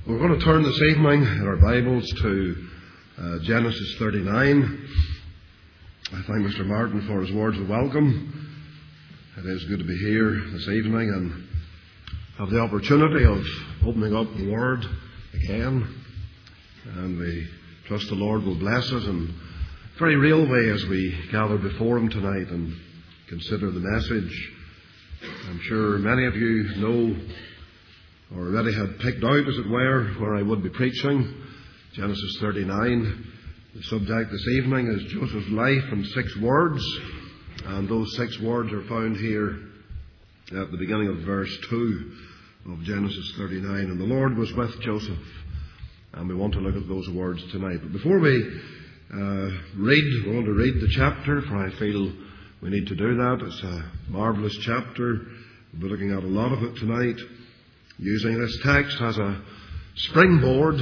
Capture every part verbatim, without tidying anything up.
We're going to turn this evening in our Bibles to uh, Genesis thirty-nine. I thank Mister Martin for his words of welcome. It is good to be here this evening and have the opportunity of opening up the Word again. And we trust the Lord will bless us in a very real way as we gather before Him tonight and consider the message. I'm sure many of you know or already had picked out, as it were, where I would be preaching. Genesis thirty-nine. The subject this evening is Joseph's life in six words. And those six words are found here at the beginning of verse two of Genesis thirty-nine. And the Lord was with Joseph. And we want to look at those words tonight. But before we uh, read, we want to read the chapter, for I feel we need to do that. It's a marvellous chapter. We'll be looking at a lot of it tonight, using this text as a springboard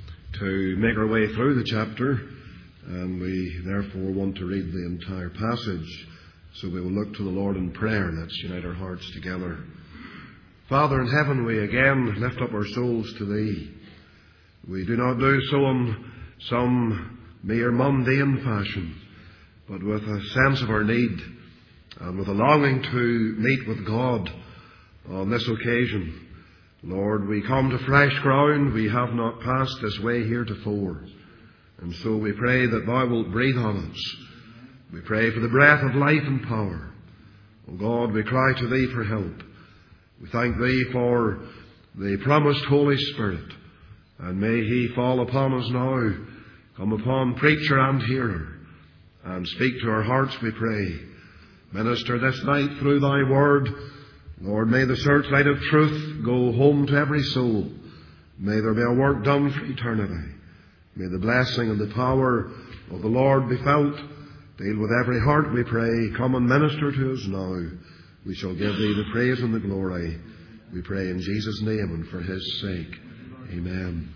to make our way through the chapter, and we therefore want to read the entire passage. So we will look to the Lord in prayer. Let's unite our hearts together. Father in heaven, we again lift up our souls to Thee. We do not do so in some mere mundane fashion, but with a sense of our need and with a longing to meet with God on this occasion. Lord, we come to fresh ground. We have not passed this way heretofore. And so we pray that Thou wilt breathe on us. We pray for the breath of life and power. O God, we cry to Thee for help. We thank Thee for the promised Holy Spirit. And may He fall upon us now, come upon preacher and hearer, and speak to our hearts, we pray. Minister this night through Thy word. Lord, may the searchlight of truth go home to every soul. May there be a work done for eternity. May the blessing and the power of the Lord be felt. Deal with every heart, we pray. Come and minister to us now. We shall give Thee the praise and the glory. We pray in Jesus' name and for His sake. Amen.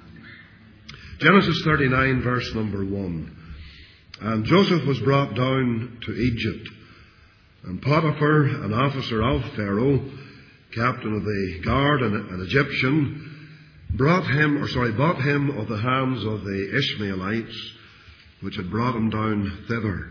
Genesis thirty-nine, verse number one. And Joseph was brought down to Egypt. And Potiphar, an officer of Pharaoh, captain of the guard, and an Egyptian, brought him, or sorry, bought him of the hands of the Ishmaelites, which had brought him down thither.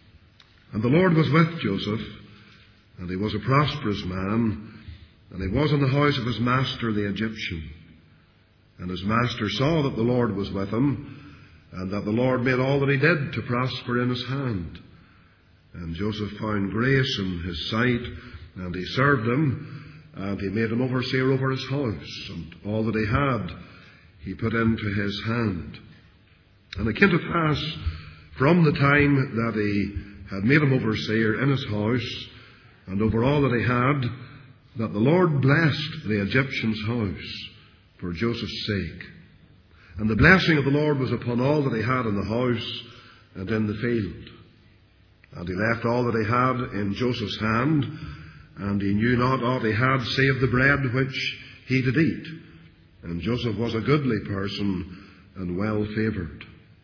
And the Lord was with Joseph, and he was a prosperous man, and he was in the house of his master the Egyptian. And his master saw that the Lord was with him, and that the Lord made all that he did to prosper in his hand. And Joseph found grace in his sight, and he served him, and he made him overseer over his house, and all that he had he put into his hand. And it came to pass, from the time that he had made him overseer in his house, and over all that he had, that the Lord blessed the Egyptian's house for Joseph's sake. And the blessing of the Lord was upon all that he had in the house and in the field. And he left all that he had in Joseph's hand, and he knew not aught he had save the bread which he did eat. And Joseph was a goodly person and well favoured.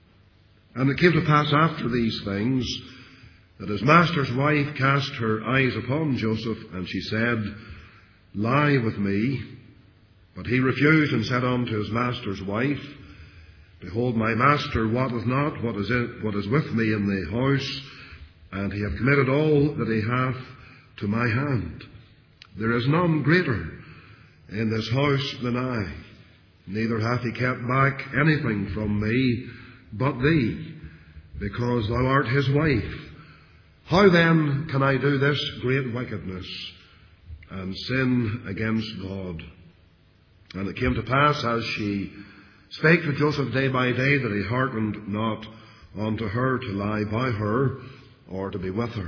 And it came to pass after these things that his master's wife cast her eyes upon Joseph, and she said, Lie with me. But he refused and said unto his master's wife, Behold, my master wotteth not what is, in, what is with me in the house, and he hath committed all that he hath to my hand. There is none greater in this house than I, neither hath he kept back anything from me but thee, because thou art his wife. How then can I do this great wickedness and sin against God? And it came to pass, as she spake to Joseph day by day, that he hearkened not unto her to lie by her, or to be with her.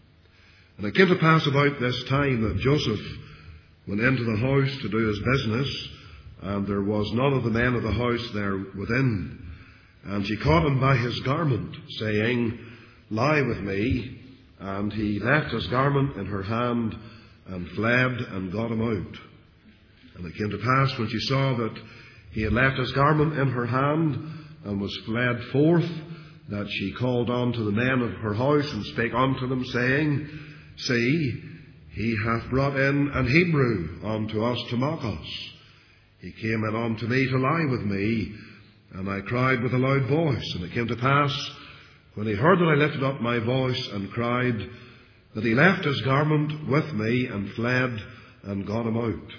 And it came to pass about this time that Joseph went into the house to do his business, and there was none of the men of the house there within. And she caught him by his garment, saying, Lie with me. And he left his garment in her hand, and fled, and got him out. And it came to pass, when she saw that he had left his garment in her hand, and was fled forth, that she called unto the men of her house, and spake unto them, saying, See, he hath brought in an Hebrew unto us to mock us. he came in unto me to lie with me, and I cried with a loud voice. And it came to pass, when he heard that I lifted up my voice and cried, that he left his garment with me and fled and got him out.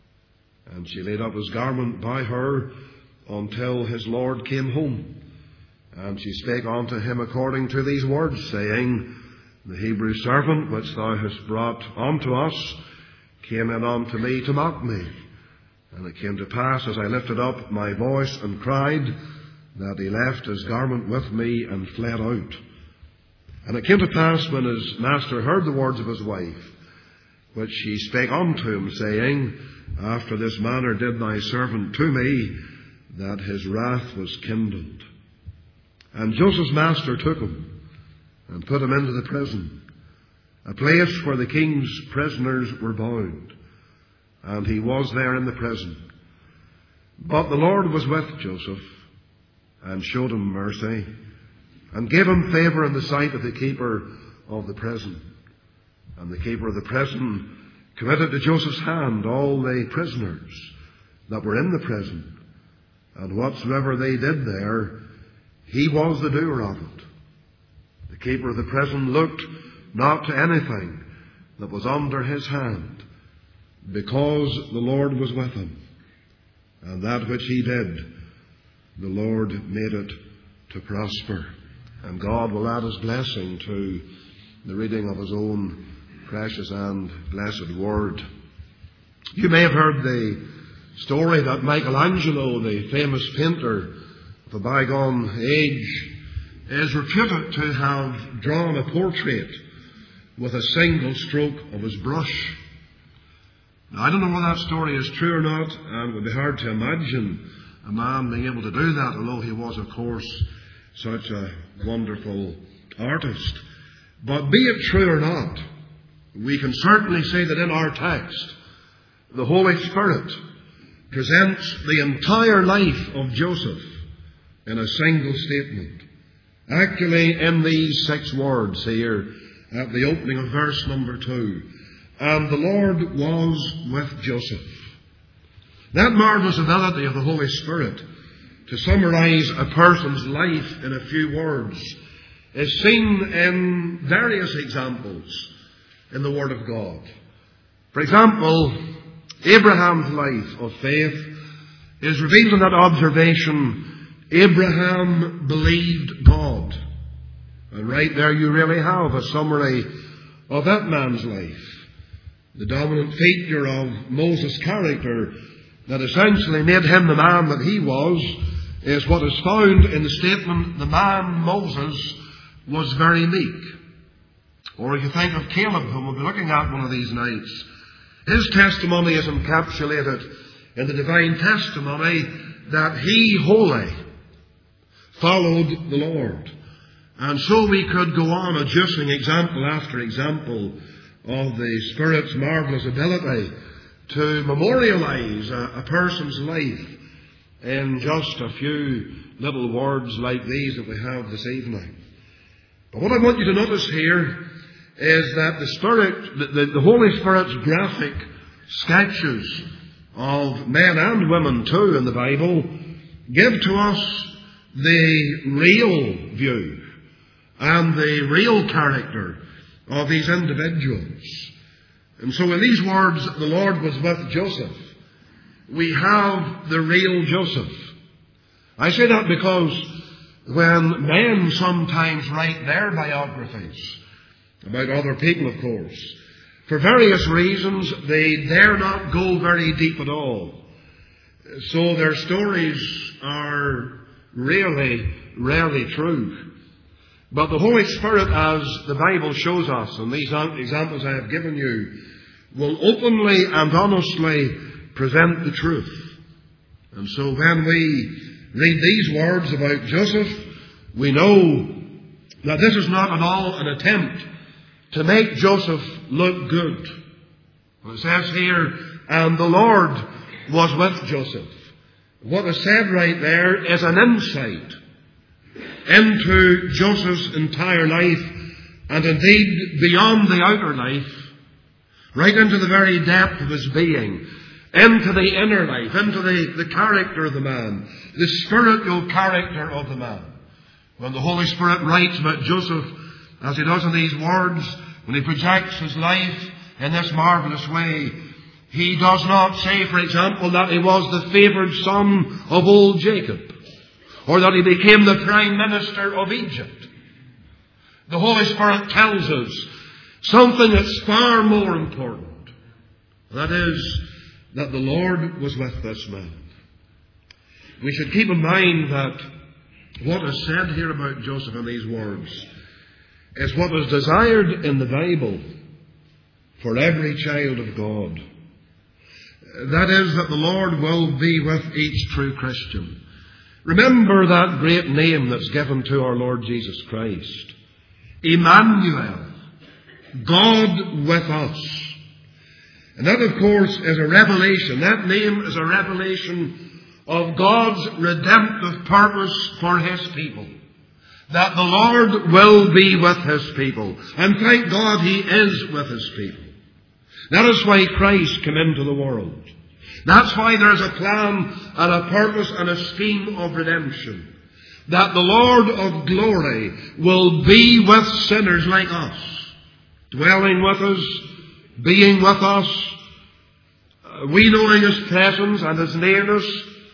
And she laid up his garment by her until his Lord came home. And she spake unto him according to these words, saying, The Hebrew servant which thou hast brought unto us came in unto me to mock me. And it came to pass, as I lifted up my voice and cried, that he left his garment with me and fled out. And it came to pass, when his master heard the words of his wife, which she spake unto him, saying, After this manner did thy servant to me, that his wrath was kindled. And Joseph's master took him, and put him into the prison, a place where the king's prisoners were bound. And he was there in the prison. But the Lord was with Joseph, and showed him mercy, and gave him favour in the sight of the keeper of the prison. And the keeper of the prison committed to Joseph's hand all the prisoners that were in the prison. And whatsoever they did there, he was the doer of it. The keeper of the prison looked not to anything that was under his hand, because the Lord was with him. And that which he did, the Lord made it to prosper. And God will add his blessing to the reading of his own precious and blessed word. You may have heard the story that Michelangelo, the famous painter of a bygone age, is reputed to have drawn a portrait with a single stroke of his brush. Now, I don't know whether that story is true or not, and it would be hard to imagine a man being able to do that, although he was, of course, such a wonderful artist. But be it true or not, we can certainly say that in our text, the Holy Spirit presents the entire life of Joseph in a single statement. Actually, in these six words here, at the opening of verse number two, and the Lord was with Joseph. That marvellous ability of the Holy Spirit to summarize a person's life in a few words is seen in various examples in the Word of God. For example, Abraham's life of faith is revealed in that observation, Abraham believed God. And right there you really have a summary of that man's life. The dominant feature of Moses' character that essentially made him the man that he was is what is found in the statement, the man Moses was very meek. Or if you think of Caleb, whom we'll be looking at one of these nights, his testimony is encapsulated in the divine testimony that he wholly followed the Lord. And so we could go on adducing example after example of the Spirit's marvellous ability to memorialize a, a person's life in just a few little words like these that we have this evening. But what I want you to notice here is that the Spirit, the, the, the Holy Spirit's graphic sketches of men and women too in the Bible give to us the real view and the real character of these individuals. And so in these words, the Lord was with Joseph, we have the real Joseph. I say that because when men sometimes write their biographies about other people, of course, for various reasons, they dare not go very deep at all. So their stories are really, rarely true. But the Holy Spirit, as the Bible shows us, and these examples I have given you, will openly and honestly present the truth. And so when we read these words about Joseph, we know that this is not at all an attempt to make Joseph look good. It says here, and the Lord was with Joseph. What is said right there is an insight into Joseph's entire life, and indeed beyond the outer life, right into the very depth of his being, into the inner life, into the, the character of the man, the spiritual character of the man. When the Holy Spirit writes about Joseph, as he does in these words, when he projects his life in this marvelous way, he does not say, for example, that he was the favoured son of old Jacob, or that he became the prime minister of Egypt. The Holy Spirit tells us something that's far more important. That is, that the Lord was with this man. We should keep in mind that what is said here about Joseph in these words is what is desired in the Bible for every child of God. That is, that the Lord will be with each true Christian. Remember that great name that's given to our Lord Jesus Christ. Emmanuel, God with us. And that, of course, is a revelation. That name is a revelation of God's redemptive purpose for His people. That the Lord will be with His people. And thank God He is with His people. That is why Christ came into the world. That's why there's a plan and a purpose and a scheme of redemption. That the Lord of glory will be with sinners like us, dwelling with us, being with us, we knowing His presence and His nearness,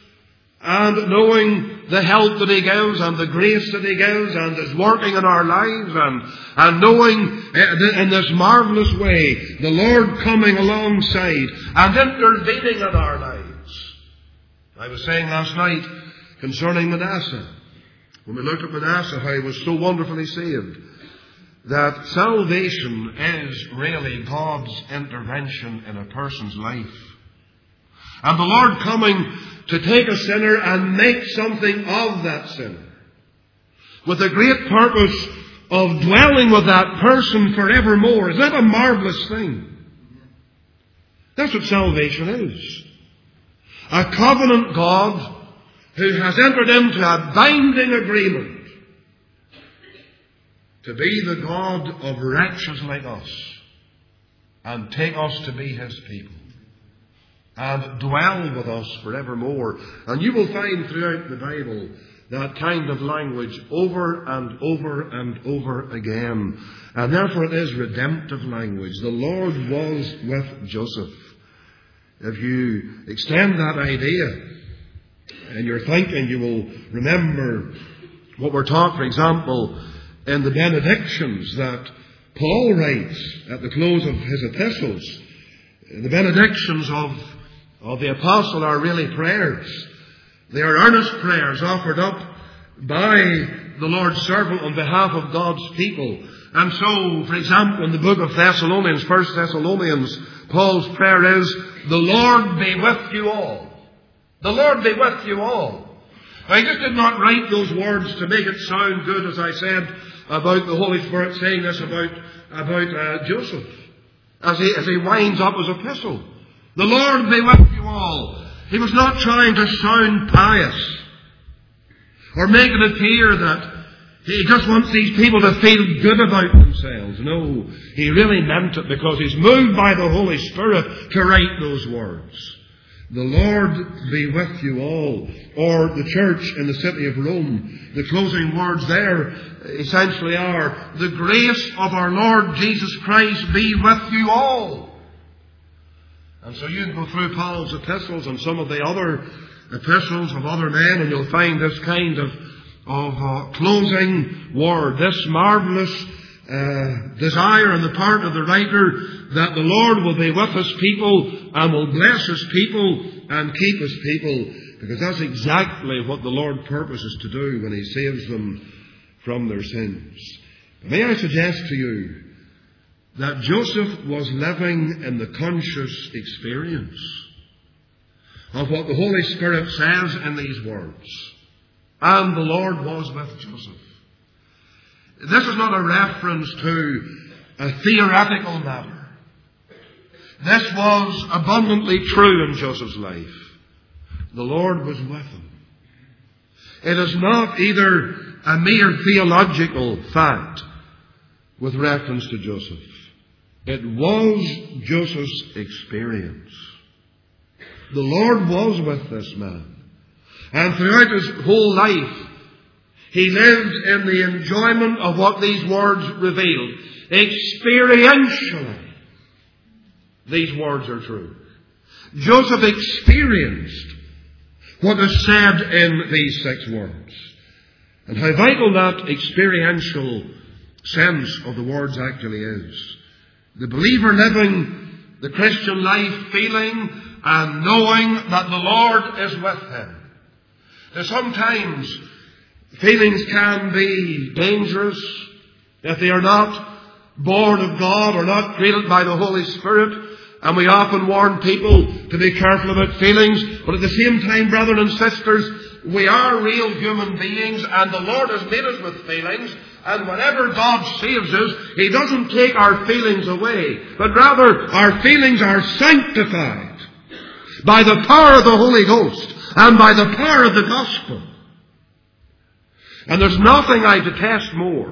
and knowing the help that He gives and the grace that He gives and His working in our lives, and, and knowing in this marvellous way the Lord coming alongside and intervening in our lives. I was saying last night concerning Manasseh, when we looked at Manasseh, how he was so wonderfully saved, that salvation is really God's intervention in a person's life. And the Lord coming to take a sinner and make something of that sinner, with a great purpose of dwelling with that person forevermore. Isn't that a marvellous thing? That's what salvation is. A covenant God who has entered into a binding agreement to be the God of wretches like us and take us to be His people and dwell with us forevermore. And you will find throughout the Bible that kind of language over and over and over again. And therefore it is redemptive language. The Lord was with Joseph. If you extend that idea in your thinking, you will remember what we're taught, for example, in the benedictions that Paul writes at the close of his epistles. The benedictions of, of the apostle are really prayers. They are earnest prayers offered up by the Lord's servant on behalf of God's people. And so, for example, in the book of Thessalonians, First Thessalonians, Paul's prayer is, "The Lord be with you all." The Lord be with you all. I just did not write those words to make it sound good, as I said about the Holy Spirit saying this about, about uh, Joseph, as he, as he winds up his epistle. The Lord be with you all. He was not trying to sound pious or make it appear that he just wants these people to feel good about themselves. No, he really meant it because he's moved by the Holy Spirit to write those words. The Lord be with you all. Or the church in the city of Rome, the closing words there essentially are, "The grace of our Lord Jesus Christ be with you all." And so you can go through Paul's epistles and some of the other epistles of other men, and you'll find this kind of, of uh, closing word, this marvellous uh, desire on the part of the writer that the Lord will be with His people and will bless His people and keep His people, because that's exactly what the Lord purposes to do when He saves them from their sins. May I suggest to you that Joseph was living in the conscious experience of what the Holy Spirit says in these words. And the Lord was with Joseph. This is not a reference to a theoretical matter. This was abundantly true in Joseph's life. The Lord was with him. It is not either a mere theological fact with reference to Joseph. It was Joseph's experience. The Lord was with this man. And throughout his whole life, he lived in the enjoyment of what these words revealed. Experientially, these words are true. Joseph experienced what is said in these six words. And how vital that experiential sense of the words actually is. The believer living the Christian life feeling and knowing that the Lord is with him. Now sometimes feelings can be dangerous if they are not born of God or not created by the Holy Spirit. And we often warn people to be careful about feelings. But at the same time, brethren and sisters, we are real human beings and the Lord has made us with feelings. And whenever God saves us, He doesn't take our feelings away. But rather, our feelings are sanctified by the power of the Holy Ghost and by the power of the gospel. And there's nothing I detest more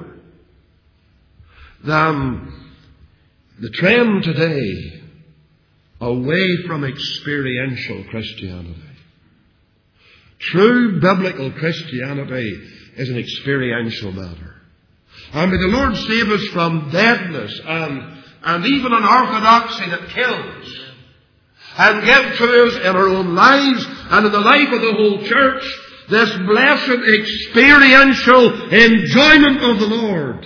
than the trend today away from experiential Christianity. True biblical Christianity is an experiential matter. And may the Lord save us from deadness and, and even an orthodoxy that kills. And give to us in our own lives and in the life of the whole church this blessed experiential enjoyment of the Lord.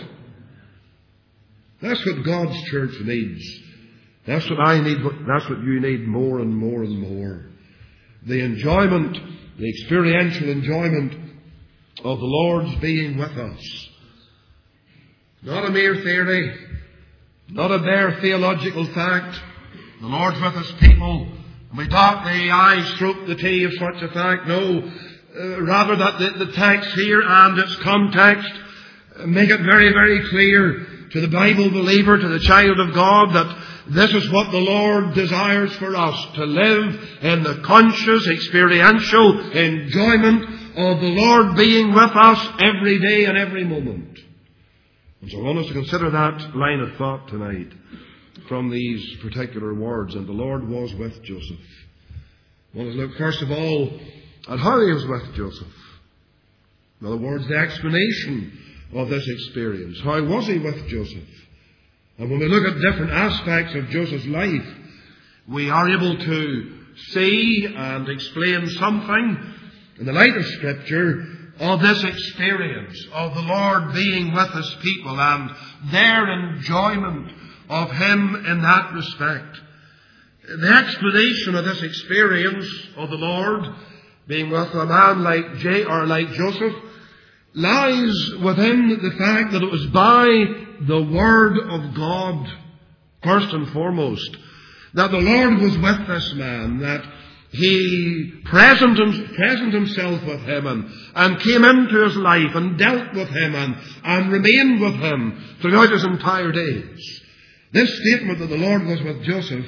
That's what God's church needs. That's what I need. That's what you need more and more and more. The enjoyment, the experiential enjoyment of the Lord's being with us. Not a mere theory, not a bare theological fact. The Lord's with His people, and we dot the I, stroke the T of such a fact. No, uh, rather that the, the text here and its context make it very, very clear to the Bible believer, to the child of God, that this is what the Lord desires for us, to live in the conscious, experiential enjoyment of the Lord being with us every day and every moment. And so I want us to consider that line of thought tonight from these particular words. And the Lord was with Joseph. I want us to look first of all at how He was with Joseph. In other words, the explanation of this experience. How was He with Joseph? And when we look at different aspects of Joseph's life, we are able to see and explain something in the light of Scripture of this experience of the Lord being with His people and their enjoyment of Him in that respect. The explanation of this experience of the Lord being with a man like J or like Joseph lies within the fact that it was by the Word of God, first and foremost, that the Lord was with this man, that He present, present Himself with him and, and came into his life and dealt with him and, and remained with him throughout his entire days. This statement that the Lord was with Joseph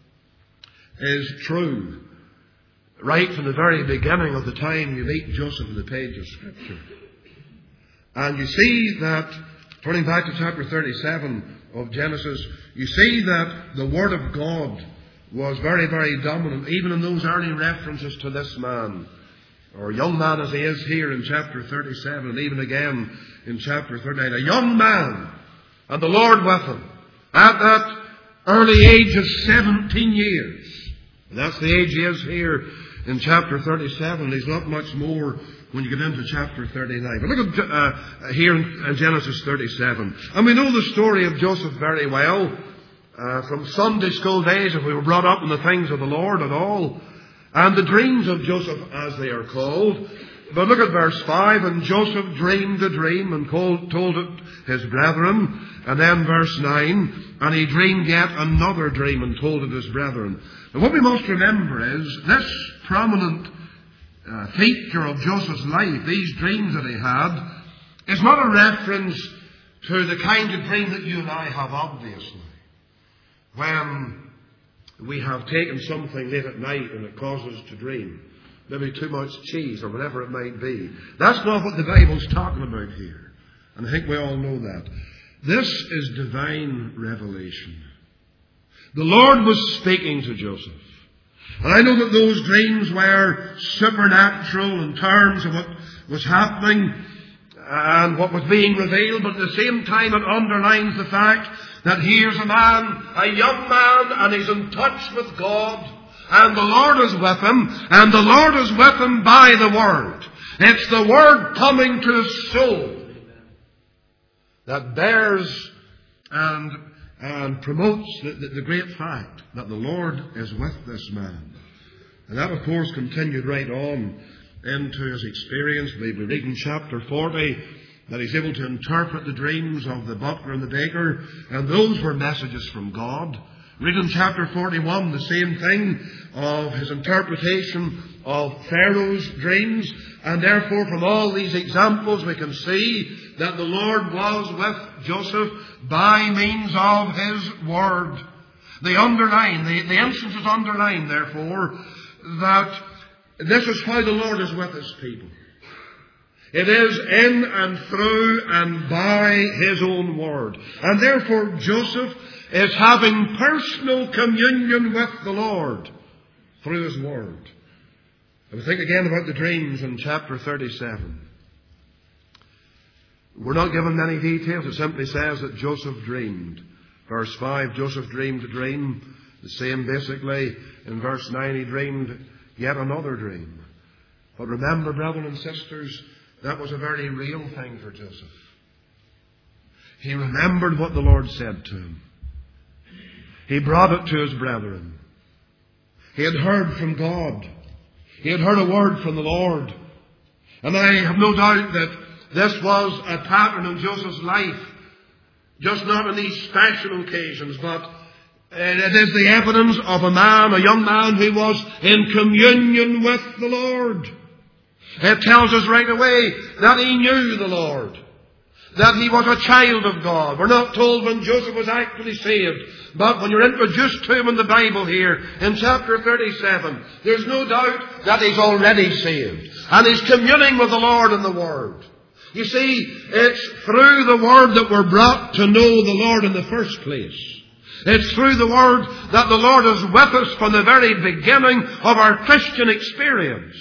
is true right from the very beginning of the time you meet Joseph in the page of Scripture. And you see that, turning back to chapter thirty-seven of Genesis, you see that the Word of God was very, very dominant, even in those early references to this man, or young man as he is here in chapter thirty-seven, and even again in chapter thirty-nine. A young man, and the Lord with him, at that early age of seventeen years. And that's the age he is here in chapter thirty-seven. He's not much more when you get into chapter thirty-nine. But look at uh, here in Genesis thirty-seven. And we know the story of Joseph very well. Uh, from Sunday school days, if we were brought up in the things of the Lord at all. And the dreams of Joseph, as they are called. But look at verse five. And Joseph dreamed a dream and called, told it his brethren. And then verse nine. And he dreamed yet another dream and told it his brethren. And what we must remember is this prominent uh, feature of Joseph's life, these dreams that he had, is not a reference to the kind of dream that you and I have, obviously. When we have taken something late at night and it causes us to dream, maybe too much cheese or whatever it might be. That's not what the Bible's talking about here. And I think we all know that. This is divine revelation. The Lord was speaking to Joseph. And I know that those dreams were supernatural in terms of what was happening and what was being revealed, but at the same time it underlines the fact that here's a man, a young man, and he's in touch with God, and the Lord is with him, and the Lord is with him by the Word. It's the Word coming to his soul that bears and, and promotes the, the, the great fact that the Lord is with this man. And that, of course, continued right on into his experience. We read in chapter forty that he's able to interpret the dreams of the butler and the baker, and those were messages from God. Read in chapter forty-one the same thing of his interpretation of Pharaoh's dreams, and therefore from all these examples we can see that the Lord was with Joseph by means of his Word. They underline, the, the instances underline, therefore, that this is how the Lord is with his people. It is in and through and by his own Word. And therefore Joseph is having personal communion with the Lord through his Word. And we think again about the dreams in chapter thirty-seven. We're not given many details. It simply says that Joseph dreamed. Verse five, Joseph dreamed a dream. The same basically in verse nine, he dreamed yet another dream. But remember, brethren and sisters, that was a very real thing for Joseph. He remembered what the Lord said to him. He brought it to his brethren. He had heard from God. He had heard a word from the Lord. And I have no doubt that this was a pattern in Joseph's life, just not on these special occasions, but it is the evidence of a man, a young man who was in communion with the Lord. It tells us right away that he knew the Lord, that he was a child of God. We're not told when Joseph was actually saved, but when you're introduced to him in the Bible here, in chapter thirty-seven, there's no doubt that he's already saved. And he's communing with the Lord in the Word. You see, it's through the Word that we're brought to know the Lord in the first place. It's through the Word that the Lord is with us from the very beginning of our Christian experience.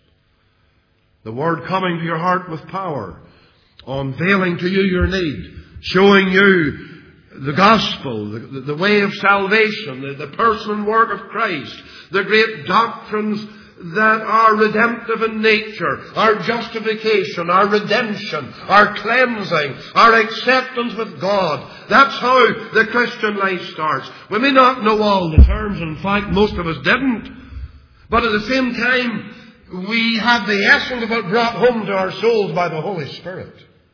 The Word coming to your heart with power, unveiling to you your need, showing you the gospel, the, the way of salvation, the, the person and work of Christ, the great doctrines that are redemptive in nature, our justification, our redemption, our cleansing, our acceptance with God. That's how the Christian life starts. We may not know all the terms, in fact most of us didn't, but at the same time we have the essence of it brought home to our souls by the Holy Spirit.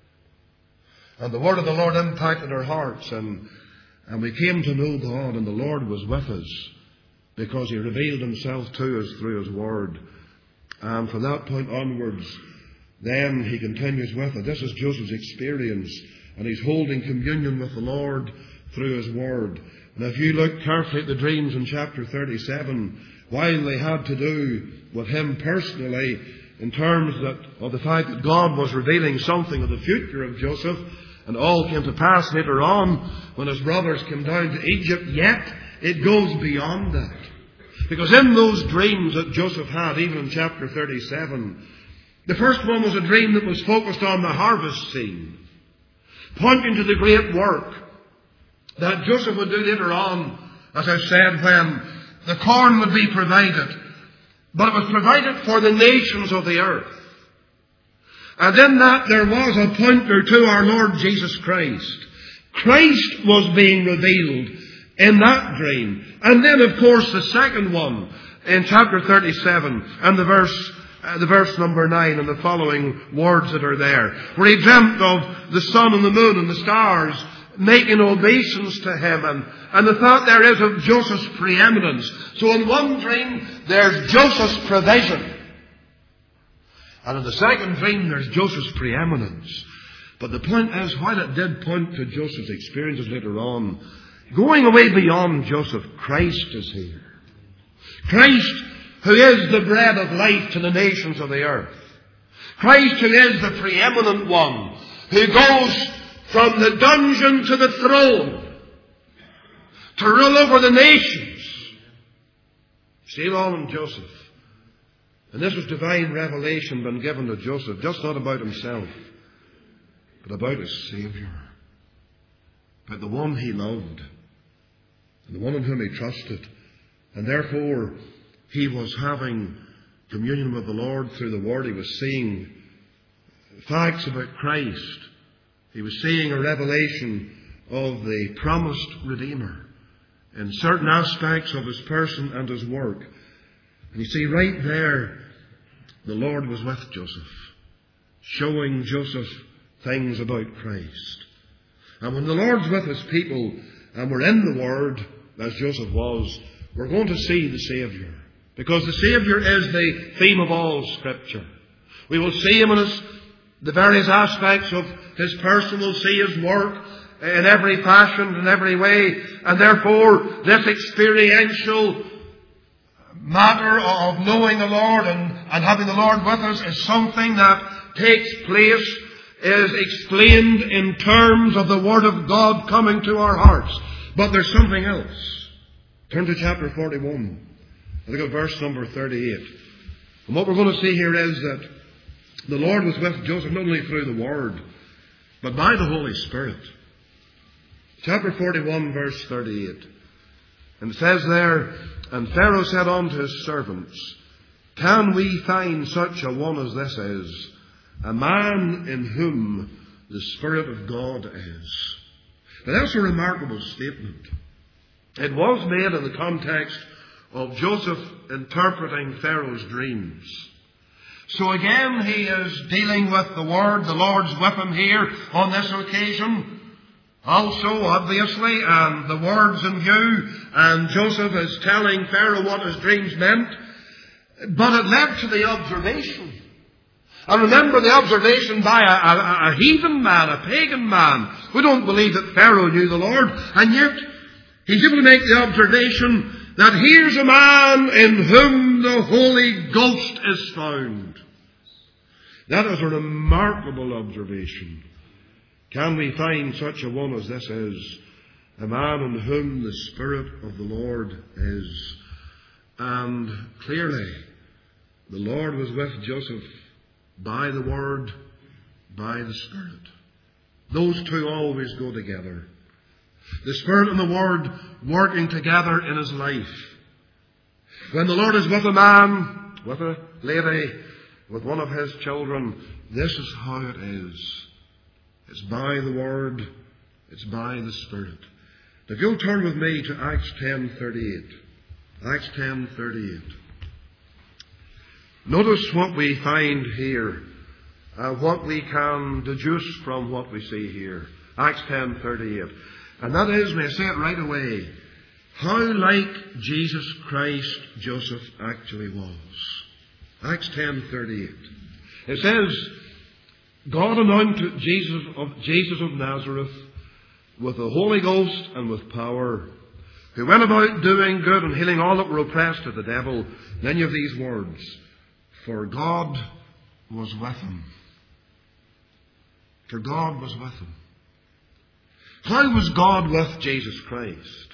And the Word of the Lord impacted our hearts, and, and we came to know God, and the Lord was with us because He revealed Himself to us through His Word. And from that point onwards, then He continues with it. This is Joseph's experience, and he's holding communion with the Lord through His Word. And if you look carefully at the dreams in chapter thirty-seven, while they had to do with him personally, in terms that, of the fact that God was revealing something of the future of Joseph, and all came to pass later on when his brothers came down to Egypt, yet it goes beyond that. Because in those dreams that Joseph had, even in chapter thirty-seven, the first one was a dream that was focused on the harvest scene, pointing to the great work that Joseph would do later on, as I said, when the corn would be provided. But it was provided for the nations of the earth. And in that there was a pointer to our Lord Jesus Christ. Christ was being revealed in that dream. And then, of course, the second one in chapter thirty-seven and the verse, uh, the verse number nine and the following words that are there, where he dreamt of the sun and the moon and the stars making obeisance to him, and, and the thought there is of Joseph's preeminence. So in one dream there's Joseph's provision, and in the second dream there's Joseph's preeminence. But the point is, while it did point to Joseph's experiences later on, going away beyond Joseph, Christ is here. Christ, who is the bread of life to the nations of the earth. Christ, who is the preeminent one, who goes from the dungeon to the throne to rule over the nations. Still all in Joseph. And this was divine revelation been given to Joseph, just not about himself, but about his Saviour. About the one he loved, and the one in whom he trusted. And therefore, he was having communion with the Lord through the Word. He was seeing facts about Christ. He was seeing a revelation of the promised Redeemer in certain aspects of his person and his work. And you see, right there, the Lord was with Joseph, showing Joseph things about Christ. And when the Lord's with his people, and we're in the Word, as Joseph was, we're going to see the Saviour. Because the Saviour is the theme of all Scripture. We will see him in his, the various aspects of his person. We'll see his work in every fashion, in every way. And therefore, this experiential matter of knowing the Lord and, and having the Lord with us is something that takes place, is explained in terms of the Word of God coming to our hearts. But there's something else. Turn to chapter forty-one. Look at verse number thirty-eight. And what we're going to see here is that the Lord was with Joseph not only through the Word, but by the Holy Spirit. Chapter forty-one, verse thirty-eight. And it says there, and Pharaoh said unto his servants, Can we find such a one as this is, a man in whom the Spirit of God is? Now that's a remarkable statement. It was made in the context of Joseph interpreting Pharaoh's dreams. So again, he is dealing with the Word. The Lord's with him here on this occasion. Also, obviously, and the Word's in view, and Joseph is telling Pharaoh what his dreams meant. But it led to the observation. And remember the observation by a, a, a heathen man, a pagan man. We don't believe that Pharaoh knew the Lord. And yet, he's able to make the observation that here's a man in whom the Holy Ghost is found. That is a remarkable observation. Can we find such a one as this is, a man in whom the Spirit of the Lord is? And clearly, the Lord was with Joseph by the Word, by the Spirit. Those two always go together. The Spirit and the Word working together in his life. When the Lord is with a man, with a lady, with one of his children, this is how it is. It's by the Word, it's by the Spirit. If you'll turn with me to Acts ten thirty-eight. Acts ten thirty-eight. Notice what we find here, uh, what we can deduce from what we see here. Acts ten thirty-eight. And that is, may I say it right away, how like Jesus Christ Joseph actually was. Acts ten thirty-eight. It says, God anointed Jesus of, Jesus of Nazareth with the Holy Ghost and with power, who went about doing good and healing all that were oppressed of the devil. Then you have these words, for God was with him. For God was with him. How was God with Jesus Christ?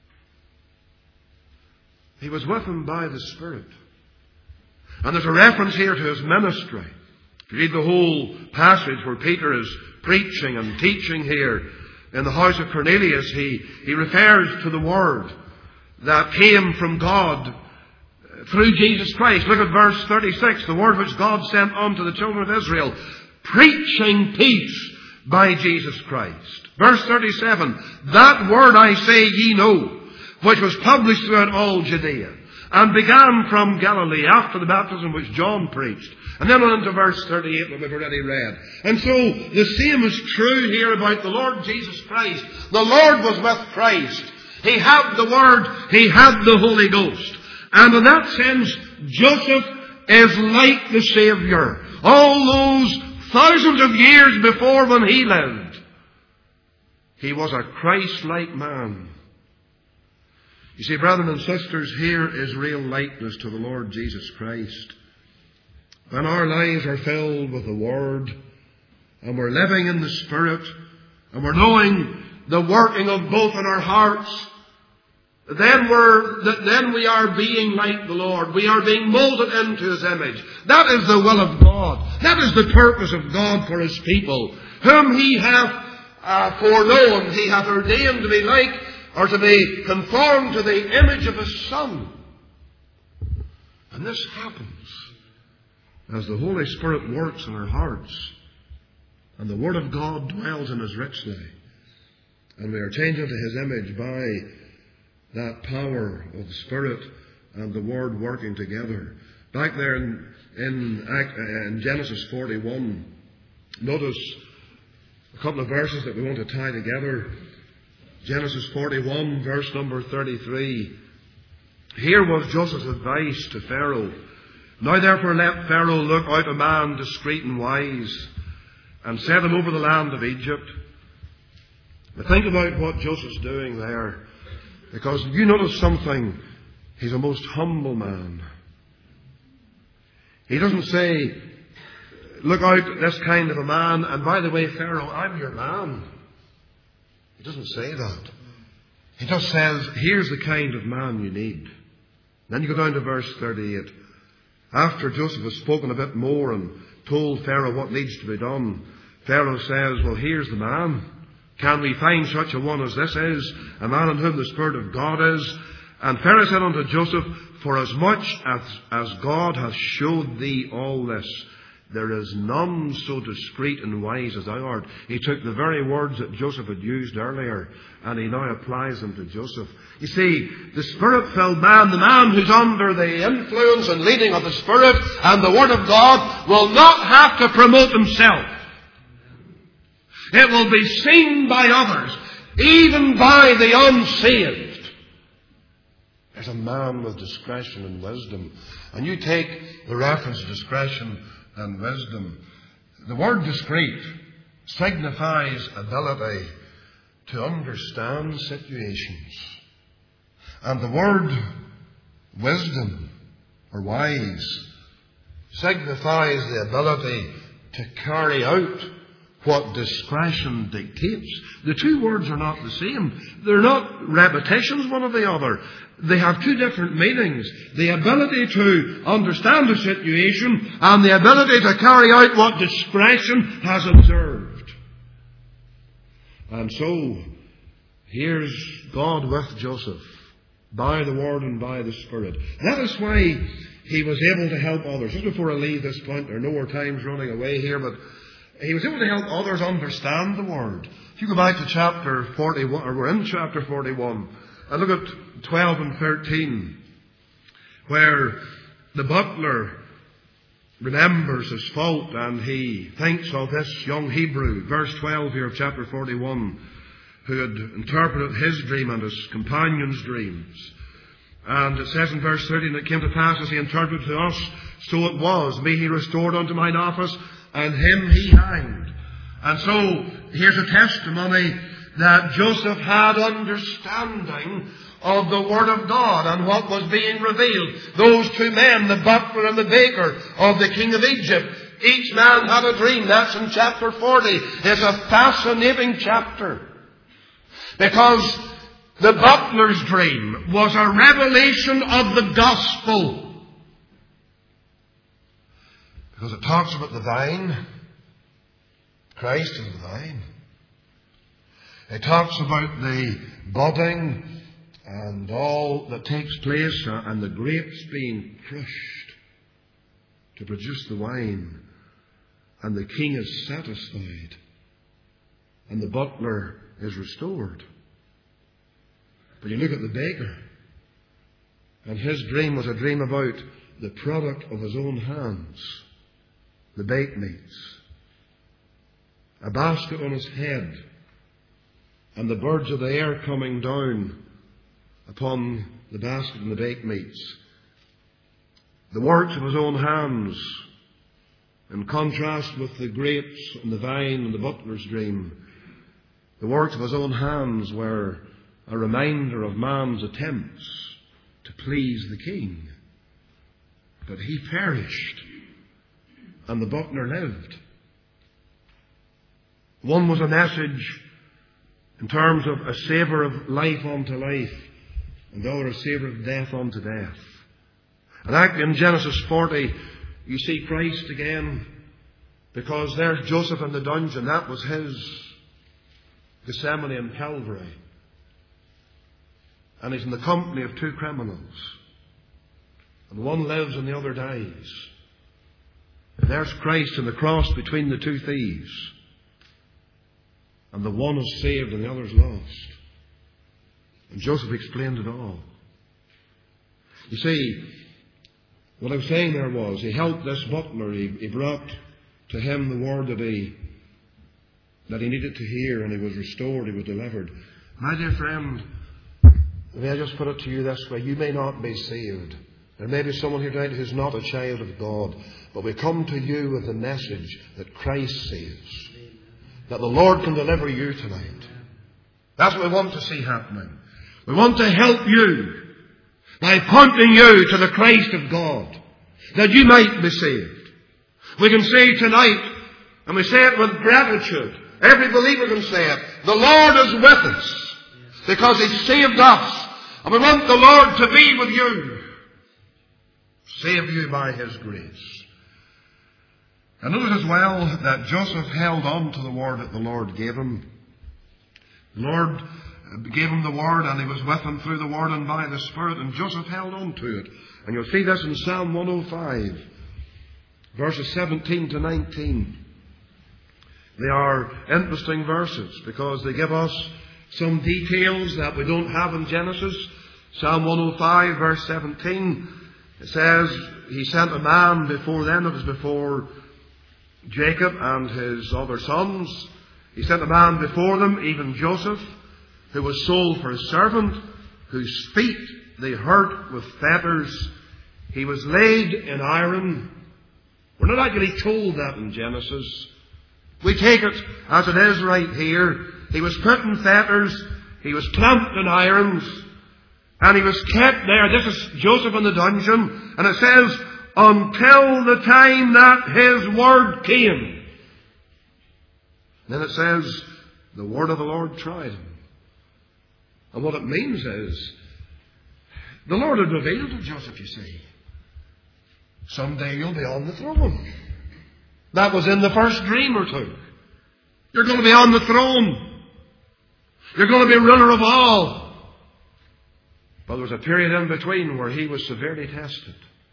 He was with him by the Spirit. And there's a reference here to his ministry. If you read the whole passage where Peter is preaching and teaching here in the house of Cornelius, he, he refers to the Word that came from God through Jesus Christ. Look at verse thirty-six, the Word which God sent unto the children of Israel, preaching peace by Jesus Christ. Verse thirty-seven, that word I say ye know, which was published throughout all Judea, and began from Galilee after the baptism which John preached. And then on into verse thirty-eight, what we've already read. And so the same is true here about the Lord Jesus Christ. The Lord was with Christ. He had the Word. He had the Holy Ghost. And in that sense, Joseph is like the Saviour. All those thousands of years before when he lived, he was a Christ-like man. You see, brethren and sisters, here is real likeness to the Lord Jesus Christ. When our lives are filled with the Word, and we're living in the Spirit, and we're knowing the working of both in our hearts, then we're, then we are being like the Lord. We are being molded into His image. That is the will of God. That is the purpose of God for His people, whom He hath uh, foreknown. He hath ordained to be like, or to be conformed to the image of His Son. And this happens as the Holy Spirit works in our hearts, and the Word of God dwells in us richly, and we are changed into His image by that power of the Spirit and the Word working together. Back there in, in, in Genesis forty-one, notice a couple of verses that we want to tie together. Genesis forty-one, verse number thirty-three. Here was Joseph's advice to Pharaoh. Now therefore let Pharaoh look out a man discreet and wise, and set him over the land of Egypt. But think about what Joseph's doing there. Because you notice something, he's a most humble man. He doesn't say, look out this kind of a man, and by the way, Pharaoh, I'm your man. He doesn't say that. He just says, here's the kind of man you need. Then you go down to verse thirty-eight. After Joseph has spoken a bit more and told Pharaoh what needs to be done, Pharaoh says, well, here's the man. Can we find such a one as this is, a man in whom the Spirit of God is? And Pharaoh said unto Joseph, for as much as, as God hath showed thee all this, there is none so discreet and wise as thou art. He took the very words that Joseph had used earlier, and he now applies them to Joseph. You see, the Spirit-filled man, the man who's under the influence and leading of the Spirit and the Word of God, will not have to promote himself. It will be seen by others, even by the unsaved. There's a man with discretion and wisdom. And you take the reference to discretion and wisdom. The word discreet signifies ability to understand situations. And the word wisdom or wise signifies the ability to carry out what discretion dictates. The two words are not the same. They're not repetitions one of the other. They have two different meanings. The ability to understand a situation and the ability to carry out what discretion has observed. And so, here's God with Joseph, by the Word and by the Spirit. That is why he was able to help others. Just before I leave this point, there are no more times running away here, but he was able to help others understand the Word. If you go back to chapter forty-one, or we're in chapter forty-one, and look at twelve and thirteen, where the butler remembers his fault and he thinks of this young Hebrew, verse twelve here of chapter forty-one, who had interpreted his dream and his companion's dreams. And it says in verse thirteen, it came to pass as he interpreted to us, so it was, me he restored unto mine office, and him he hanged. And so, here's a testimony that Joseph had understanding of the Word of God and what was being revealed. Those two men, the butler and the baker of the king of Egypt, each man had a dream. That's in chapter forty. It's a fascinating chapter. Because the butler's dream was a revelation of the gospel. Because it talks about the vine. Christ is the vine. It talks about the budding and all that takes place and the grapes being crushed to produce the wine. And the king is satisfied. And the butler is restored. But you look at the baker, and his dream was a dream about the product of his own hands. The baked meats, a basket on his head, and the birds of the air coming down upon the basket and the baked meats. The works of his own hands, in contrast with the grapes and the vine and the butler's dream. The works of his own hands were a reminder of man's attempts to please the king. But he perished, and the butler lived. One was a message in terms of a savour of life unto life, and the other a savour of death unto death. And actually in Genesis forty, you see Christ again, because there's Joseph in the dungeon. That was his Gethsemane and Calvary. And he's in the company of two criminals. And one lives and the other dies. And there's Christ on the cross between the two thieves. And the one is saved and the other is lost. And Joseph explained it all. You see, what I was saying there was, he helped this butler. He, he brought to him the word that he, that he needed to hear, and he was restored, he was delivered. My dear friend, may I just put it to you this way? You may not be saved. There may be someone here tonight who's not a child of God. But we come to you with the message that Christ saves. That the Lord can deliver you tonight. That's what we want to see happening. We want to help you by pointing you to the Christ of God, that you might be saved. We can say tonight, and we say it with gratitude, every believer can say it, the Lord is with us because He saved us. And we want the Lord to be with you. Save you by His grace. And notice as well that Joseph held on to the word that the Lord gave him. The Lord gave him the word, and He was with him through the word and by the Spirit, and Joseph held on to it. And you'll see this in Psalm one oh five, verses seventeen to nineteen. They are interesting verses because they give us some details that we don't have in Genesis. Psalm one oh five, verse seventeen, it says, He sent a man before them, it was before Jacob and his other sons. He sent a man before them, even Joseph, who was sold for a servant, whose feet they hurt with fetters. He was laid in iron. We're not actually told that in Genesis. We take it as it is right here. He was put in fetters. He was clamped in irons. And he was kept there. This is Joseph in the dungeon. And it says, until the time that His word came. Then it says, the word of the Lord tried him. And what it means is, the Lord had revealed to Joseph, you see, someday you'll be on the throne. That was in the first dream or two. You're going to be on the throne. You're going to be ruler of all. But there was a period in between where he was severely tested.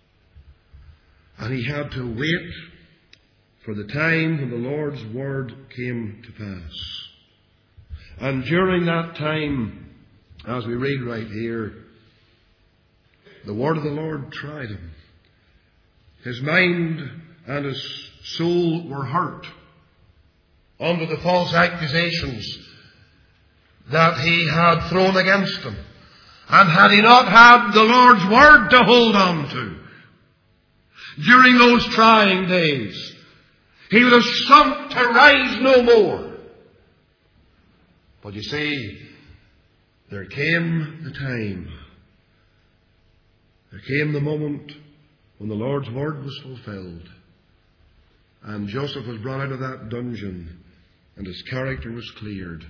And he had to wait for the time when the Lord's word came to pass. And during that time, as we read right here, the word of the Lord tried him. His mind and his soul were hurt under the false accusations that he had thrown against him. And had he not had the Lord's word to hold on to, during those trying days, he would have sunk to rise no more. But you see, there came the time, there came the moment when the Lord's word was fulfilled. And Joseph was brought out of that dungeon, and his character was cleared.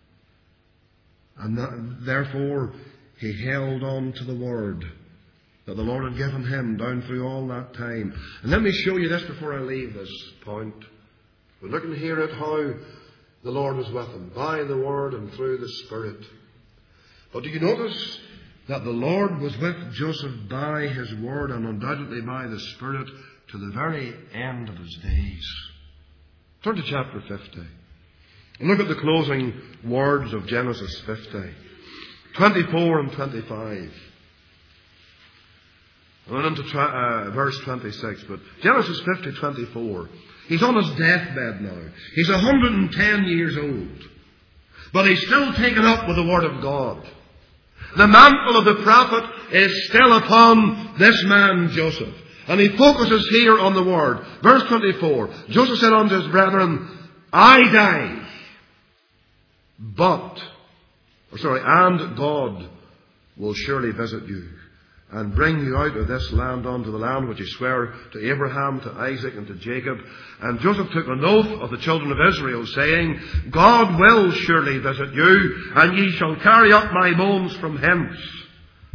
And that, therefore, he held on to the word that the Lord had given him down through all that time. And let me show you this before I leave this point. We're looking here at how the Lord was with him, by the word and through the Spirit. But do you notice that the Lord was with Joseph by His word and undoubtedly by the Spirit to the very end of his days? Turn to chapter fifty. And look at the closing words of Genesis fifty. twenty-four and twenty-five. I went into tra- uh, verse twenty-six, but Genesis fifty, twenty-four. He's on his deathbed now. He's one hundred ten years old. But he's still taken up with the Word of God. The mantle of the prophet is still upon this man, Joseph. And he focuses here on the Word. Verse twenty-four. Joseph said unto his brethren, I die, but, or sorry, and God will surely visit you and bring you out of this land unto the land which He sware to Abraham, to Isaac, and to Jacob. And Joseph took an oath of the children of Israel, saying, God will surely visit you, and ye shall carry up my bones from hence.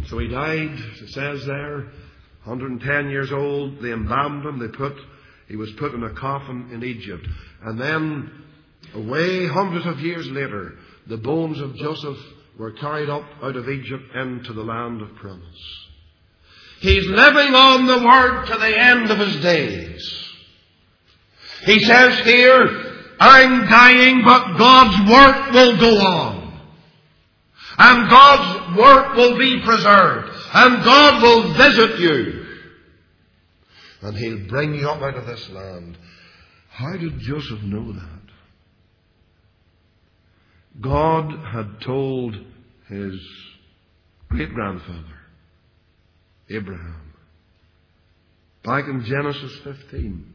So he died, it says there, one hundred ten years old. They embalmed him. They put, he was put in a coffin in Egypt. And then, away hundreds of years later, the bones of Joseph were carried up out of Egypt into the land of promise. He's living on the Word to the end of his days. He says here, I'm dying, but God's work will go on. And God's work will be preserved. And God will visit you. And He'll bring you up out of this land. How did Joseph know that? God had told his great-grandfather, Abraham, back in Genesis fifteen,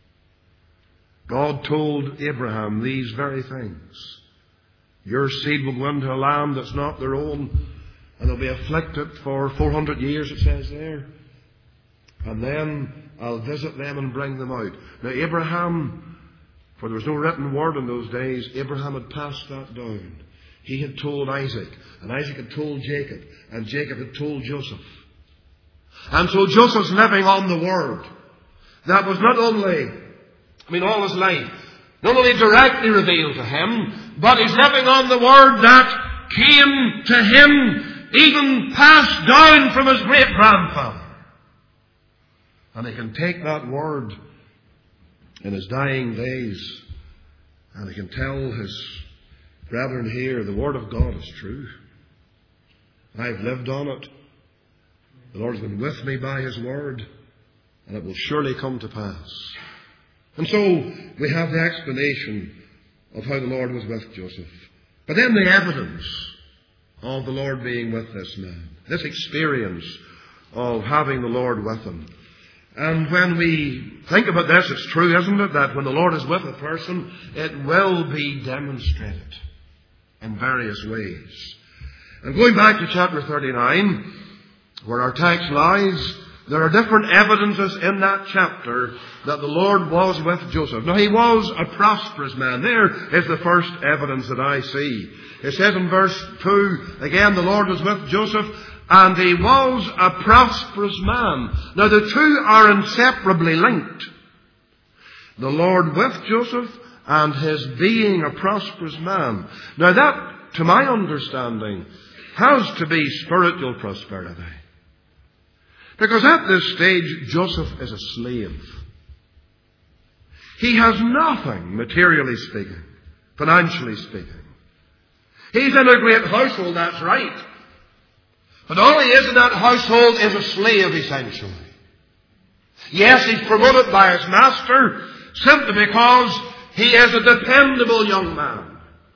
God told Abraham these very things. Your seed will go into a land that's not their own, and they'll be afflicted for four hundred years, it says there. And then I'll visit them and bring them out. Now Abraham, for there was no written word in those days, Abraham had passed that down. He had told Isaac, and Isaac had told Jacob, and Jacob had told Joseph. And so Joseph's living on the Word. That was not only, I mean all his life, not only directly revealed to him, but he's living on the Word that came to him, even passed down from his great-grandfather. And he can take that Word in his dying days, and he can tell his brethren here, the Word of God is true. I've lived on it. The Lord's been with me by His Word, and it will surely come to pass. And so we have the explanation of how the Lord was with Joseph. But then the evidence of the Lord being with this man. This experience of having the Lord with him. And when we think about this, it's true, isn't it, that when the Lord is with a person, it will be demonstrated in various ways. And going back to chapter thirty-nine, where our text lies, there are different evidences in that chapter that the Lord was with Joseph. Now, he was a prosperous man. There is the first evidence that I see. It says in verse two, again, the Lord was with Joseph, and he was a prosperous man. Now, the two are inseparably linked. The Lord with Joseph and his being a prosperous man. Now, that, to my understanding, has to be spiritual prosperity. Because at this stage, Joseph is a slave. He has nothing, materially speaking, financially speaking. He's in a great household, that's right. But all he is in that household is a slave, essentially. Yes, he's promoted by his master simply because he is a dependable young man.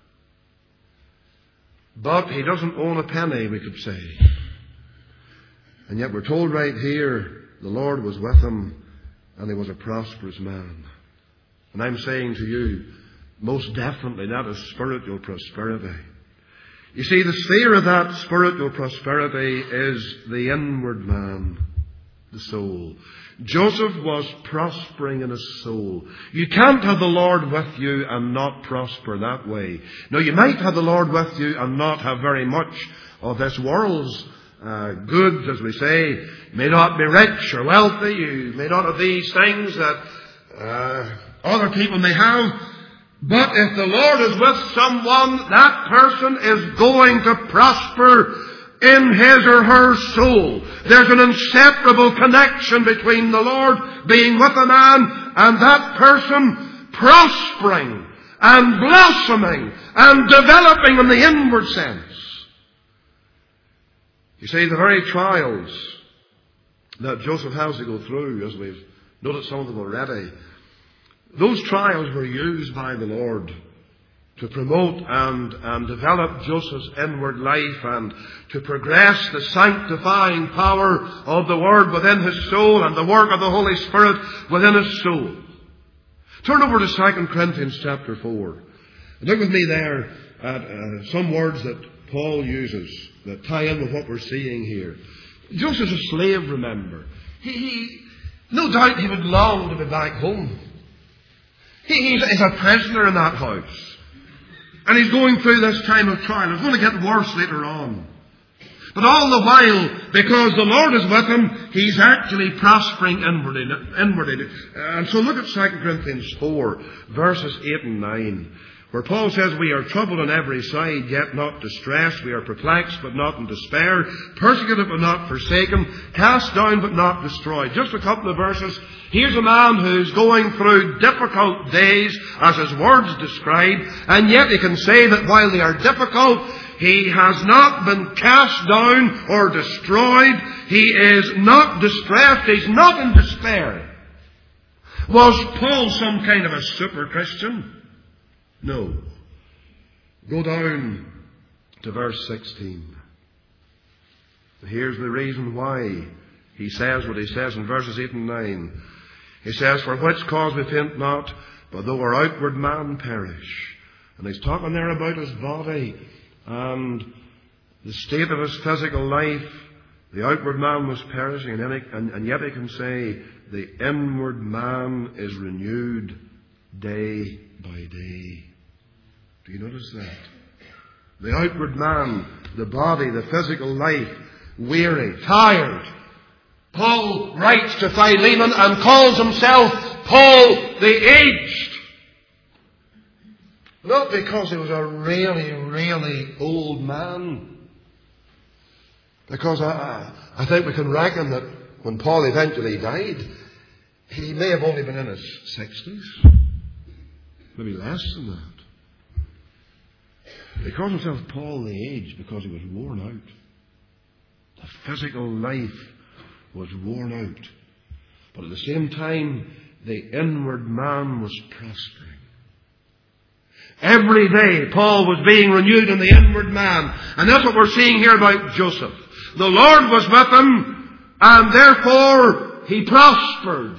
But he doesn't own a penny, we could say. And yet we're told right here, the Lord was with him, and he was a prosperous man. And I'm saying to you, most definitely that is spiritual prosperity. You see, the sphere of that spiritual prosperity is the inward man, the soul. Joseph was prospering in his soul. You can't have the Lord with you and not prosper that way. Now, you might have the Lord with you and not have very much of this world's uh, goods, as we say. You may not be rich or wealthy. You may not have these things that uh, other people may have. But if the Lord is with someone, that person is going to prosper in his or her soul. There's an inseparable connection between the Lord being with a man and that person prospering and blossoming and developing in the inward sense. You see, the very trials that Joseph has to go through, as we've noticed some of them already, those trials were used by the Lord to promote and, and develop Joseph's inward life and to progress the sanctifying power of the Word within his soul and the work of the Holy Spirit within his soul. Turn over to Second Corinthians chapter four. And look with me there at uh, some words that Paul uses that tie in with what we're seeing here. Joseph's a slave, remember. He, he, no doubt he would long to be back home. He, he's, he's a prisoner in that house. And he's going through this time of trial. It's going to get worse later on. But all the while, because the Lord is with him, he's actually prospering inwardly. inwardly. And so look at Second Corinthians four, verses eight and nine, where Paul says, we are troubled on every side, yet not distressed. We are perplexed, but not in despair. Persecuted, but not forsaken. Cast down, but not destroyed. Just a couple of verses. Here's a man who's going through difficult days, as his words describe, and yet he can say that while they are difficult, he has not been cast down or destroyed. He is not distressed. He's not in despair. Was Paul some kind of a super Christian? No. Go down to verse sixteen. Here's the reason why he says what he says in verses eight and nine. He says, for which cause we faint not, but though our outward man perish. And he's talking there about his body and the state of his physical life. The outward man was perishing, and, and, and yet he can say the inward man is renewed day by day. Do you notice that? The outward man, the body, the physical life, weary, tired. Paul writes to Philemon and calls himself Paul the Aged. Not because he was a really, really old man. Because I, I think we can reckon that when Paul eventually died, he may have only been in his sixties. Maybe less than that. He calls himself Paul the Aged because he was worn out. The physical life was worn out. But at the same time, the inward man was prospering. Every day, Paul was being renewed in the inward man. And that's what we're seeing here about Joseph. The Lord was with him, and therefore he prospered.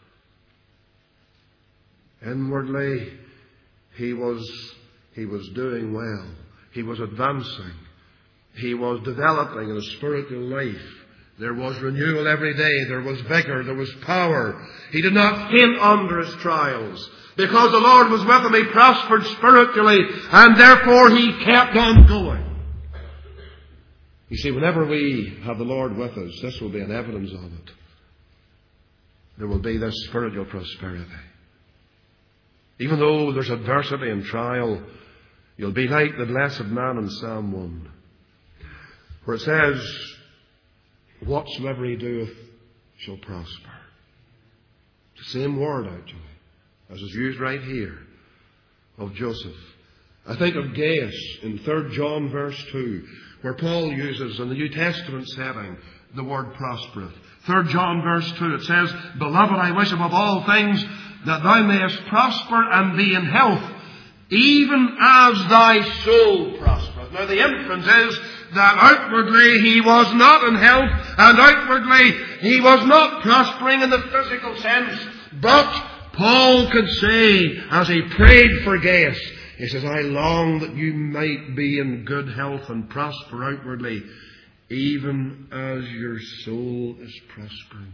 Inwardly, he was, he was doing well. He was advancing. He was developing in a spiritual life. There was renewal every day. There was vigor. There was power. He did not faint under his trials. Because the Lord was with him, he prospered spiritually, and therefore he kept on going. You see, whenever we have the Lord with us, this will be an evidence of it. There will be this spiritual prosperity. Even though there's adversity and trial, you'll be like the blessed man in Psalm one, where it says, whatsoever he doeth shall prosper. It's the same word, actually, as is used right here of Joseph. I think of Gaius in Third John verse two, where Paul uses in the New Testament setting the word prospereth. Third John verse two, it says, Beloved, I wish above all things that thou mayest prosper and be in health, even as thy soul prospereth. Now the inference is that outwardly he was not in health, and outwardly he was not prospering in the physical sense. But Paul could say, as he prayed for Gaius, he says, I long that you might be in good health and prosper outwardly, even as your soul is prospering.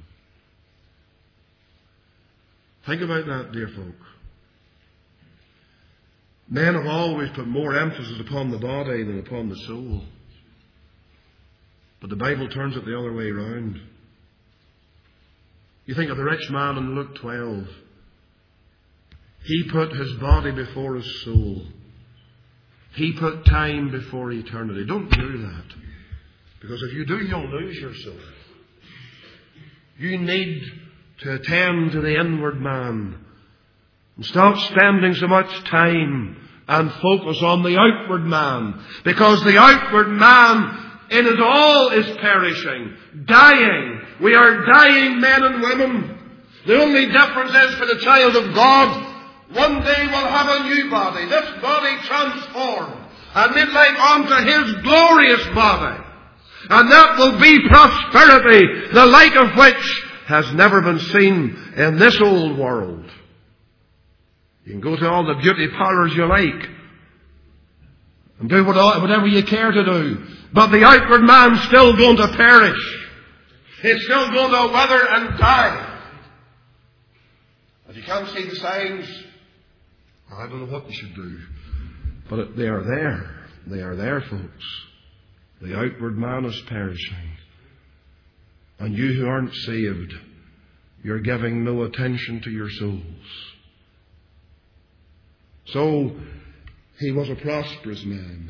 Think about that, dear folk. Men have always put more emphasis upon the body than upon the soul. But the Bible turns it the other way around. You think of the rich man in Luke twelve. He put his body before his soul. He put time before eternity. Don't do that. Because if you do, you'll lose yourself. You need to attend to the inward man. And stop spending so much time and focus on the outward man. Because the outward man in it all is perishing, dying. We are dying men and women. The only difference is for the child of God, one day we'll have a new body, this body transformed, and made like unto his glorious body. And that will be prosperity, the like of which has never been seen in this old world. You can go to all the beauty parlors you like and do whatever you care to do. But the outward man's still going to perish. It's still going to wither and die. If you can't see the signs, I don't know what you should do. But they are there. They are there, folks. The outward man is perishing. And you who aren't saved, you're giving no attention to your souls. So, he was a prosperous man.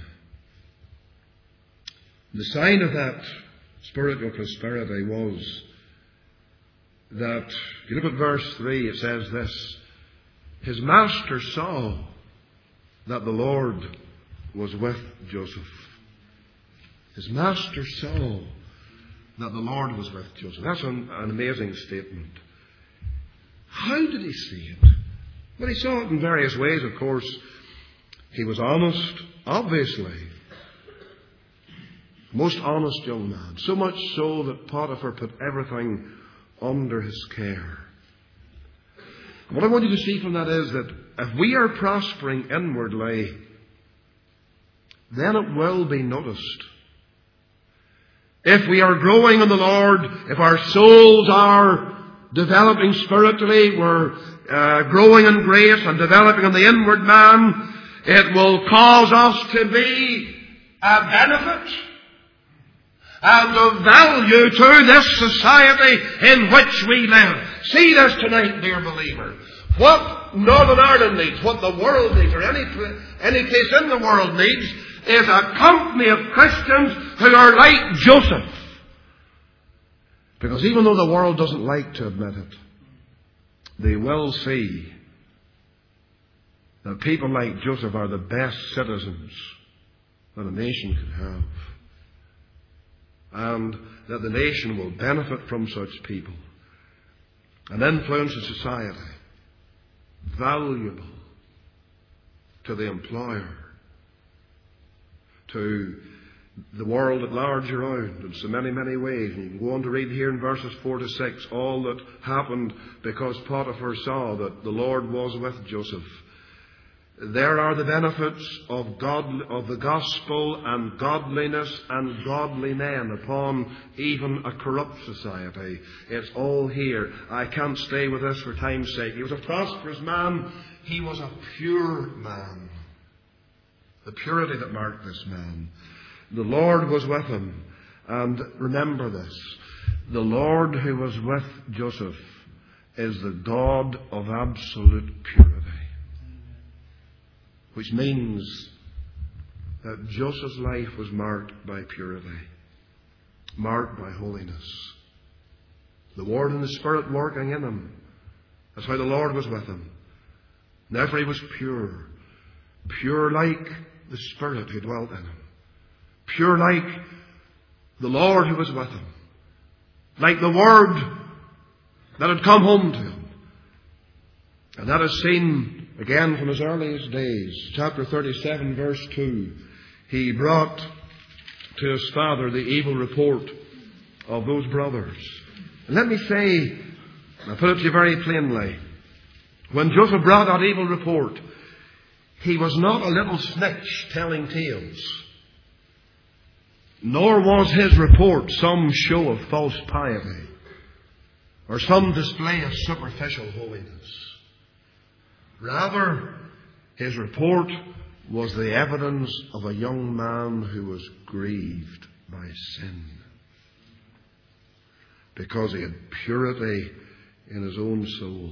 The sign of that spiritual prosperity was that, if you look at verse three, it says this: his master saw that the Lord was with Joseph. His master saw that the Lord was with Joseph. That's an, an amazing statement. How did he see it? Well, he saw it in various ways, of course. He was honest, obviously. Most honest young man. So much so that Potiphar put everything under his care. What I want you to see from that is that if we are prospering inwardly, then it will be noticed. If we are growing in the Lord, if our souls are developing spiritually, we're uh, growing in grace and developing in the inward man, it will cause us to be a benefit and of value to this society in which we live. See this tonight, dear believer. What Northern Ireland needs, what the world needs, or any, any place in the world needs, is a company of Christians who are like Joseph. Because even though the world doesn't like to admit it, they will see that people like Joseph are the best citizens that a nation could have. And that the nation will benefit from such people. An influence in society. Valuable to the employer. To the world at large around in so many, many ways. And you can go on to read here in verses four to six all that happened because Potiphar saw that the Lord was with Joseph. There are the benefits of God, of the gospel and godliness and godly men upon even a corrupt society. It's all here. I can't stay with this for time's sake. He was a prosperous man. He was a pure man. The purity that marked this man. The Lord was with him. And remember this. The Lord who was with Joseph is the God of absolute purity. Which means that Joseph's life was marked by purity, marked by holiness. The Word and the Spirit working in him. That's how the Lord was with him. Therefore he was pure. Pure like the Spirit who dwelt in him. Pure like the Lord who was with him. Like the Word that had come home to him. And that is seen again from his earliest days. Chapter thirty-seven, verse two. He brought to his father the evil report of those brothers. And let me say, I'll put it to you very plainly. When Joseph brought that evil report, he was not a little snitch telling tales. Nor was his report some show of false piety or some display of superficial holiness. Rather, his report was the evidence of a young man who was grieved by sin. Because he had purity in his own soul.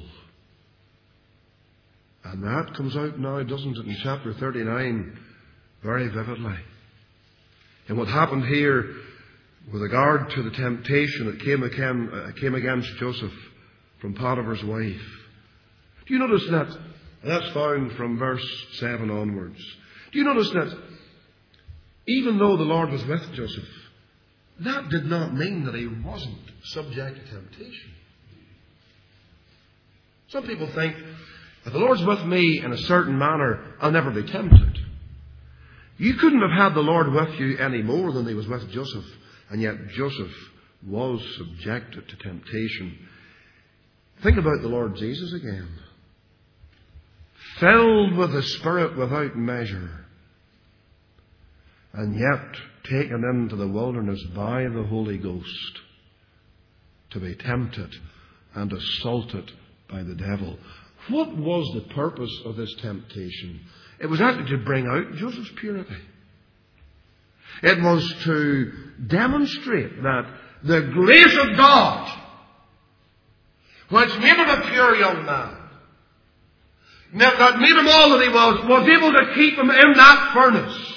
And that comes out now, doesn't it, in chapter thirty-nine very vividly. And what happened here with regard to the temptation that came, again, uh, came against Joseph from Potiphar's wife. Do you notice that? That's found from verse seven onwards. Do you notice that even though the Lord was with Joseph, that did not mean that he wasn't subject to temptation. Some people think, if the Lord's with me in a certain manner, I'll never be tempted. You couldn't have had the Lord with you any more than he was with Joseph, and yet Joseph was subjected to temptation. Think about the Lord Jesus again. Filled with the Spirit without measure, and yet taken into the wilderness by the Holy Ghost to be tempted and assaulted by the devil. What was the purpose of this temptation? It was actually to bring out Joseph's purity. It was to demonstrate that the grace of God, which made him a pure young man, that made him all that he was, was able to keep him in that furnace.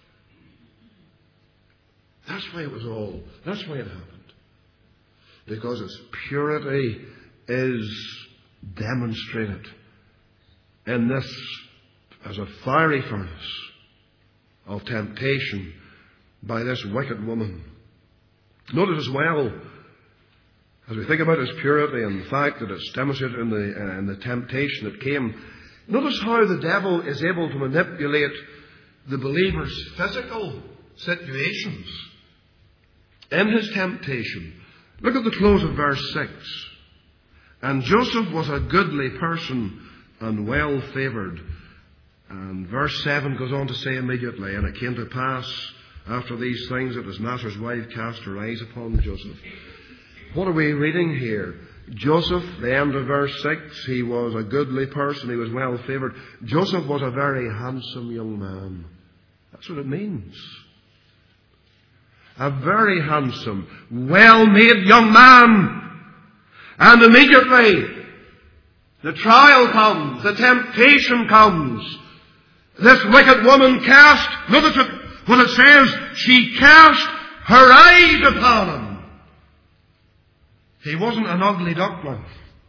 That's why it was all. That's why it happened. Because its purity is demonstrated in this as a fiery furnace of temptation by this wicked woman. Notice as well, as we think about its purity and the fact that it's demonstrated in the, uh, in the temptation that came, notice how the devil is able to manipulate the believer's physical situations in his temptation. Look at the close of verse six. And Joseph was a goodly person and well favoured. And verse seven goes on to say immediately, and it came to pass after these things that his master's wife cast her eyes upon Joseph. What are we reading here? Joseph, the end of verse six, he was a goodly person, he was well favoured. Joseph was a very handsome young man. That's what it means. A very handsome, well-made young man. And immediately the trial comes, the temptation comes. This wicked woman cast, notice what it says, she cast her eyes upon him. He wasn't an ugly duckling.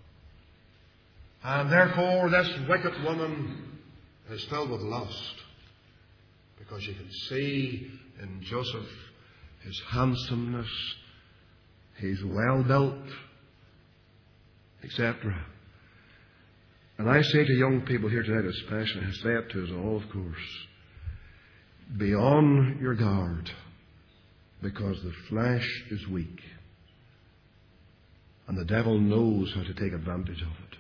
And therefore this wicked woman is filled with lust. Because you can see in Joseph his handsomeness, his well-built, et cetera. And I say to young people here tonight especially, I say it to us all, of course, be on your guard, because the flesh is weak. And the devil knows how to take advantage of it.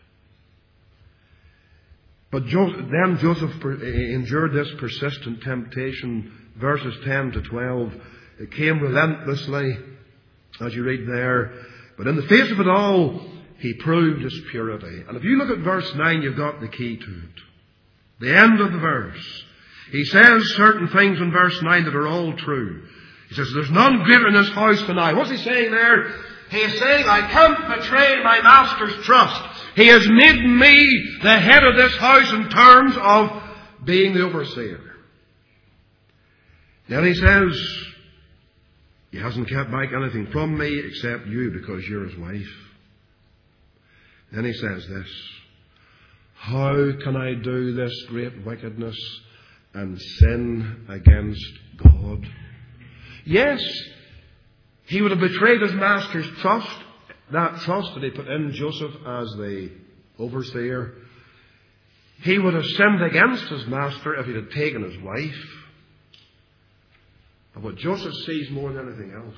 But then Joseph endured this persistent temptation, verses ten to twelve. It came relentlessly, as you read there. But in the face of it all, he proved his purity. And if you look at verse nine, you've got the key to it. The end of the verse. He says certain things in verse nine that are all true. He says, there's none greater in this house than I. What's he saying there? He is saying, I can't betray my master's trust. He has made me the head of this house in terms of being the overseer. Then he says, he hasn't kept back anything from me except you, because you're his wife. Then he says this, how can I do this great wickedness and sin against God? Yes, he would have betrayed his master's trust, that trust that he put in Joseph as the overseer. He would have sinned against his master if he had taken his wife. But what Joseph sees more than anything else,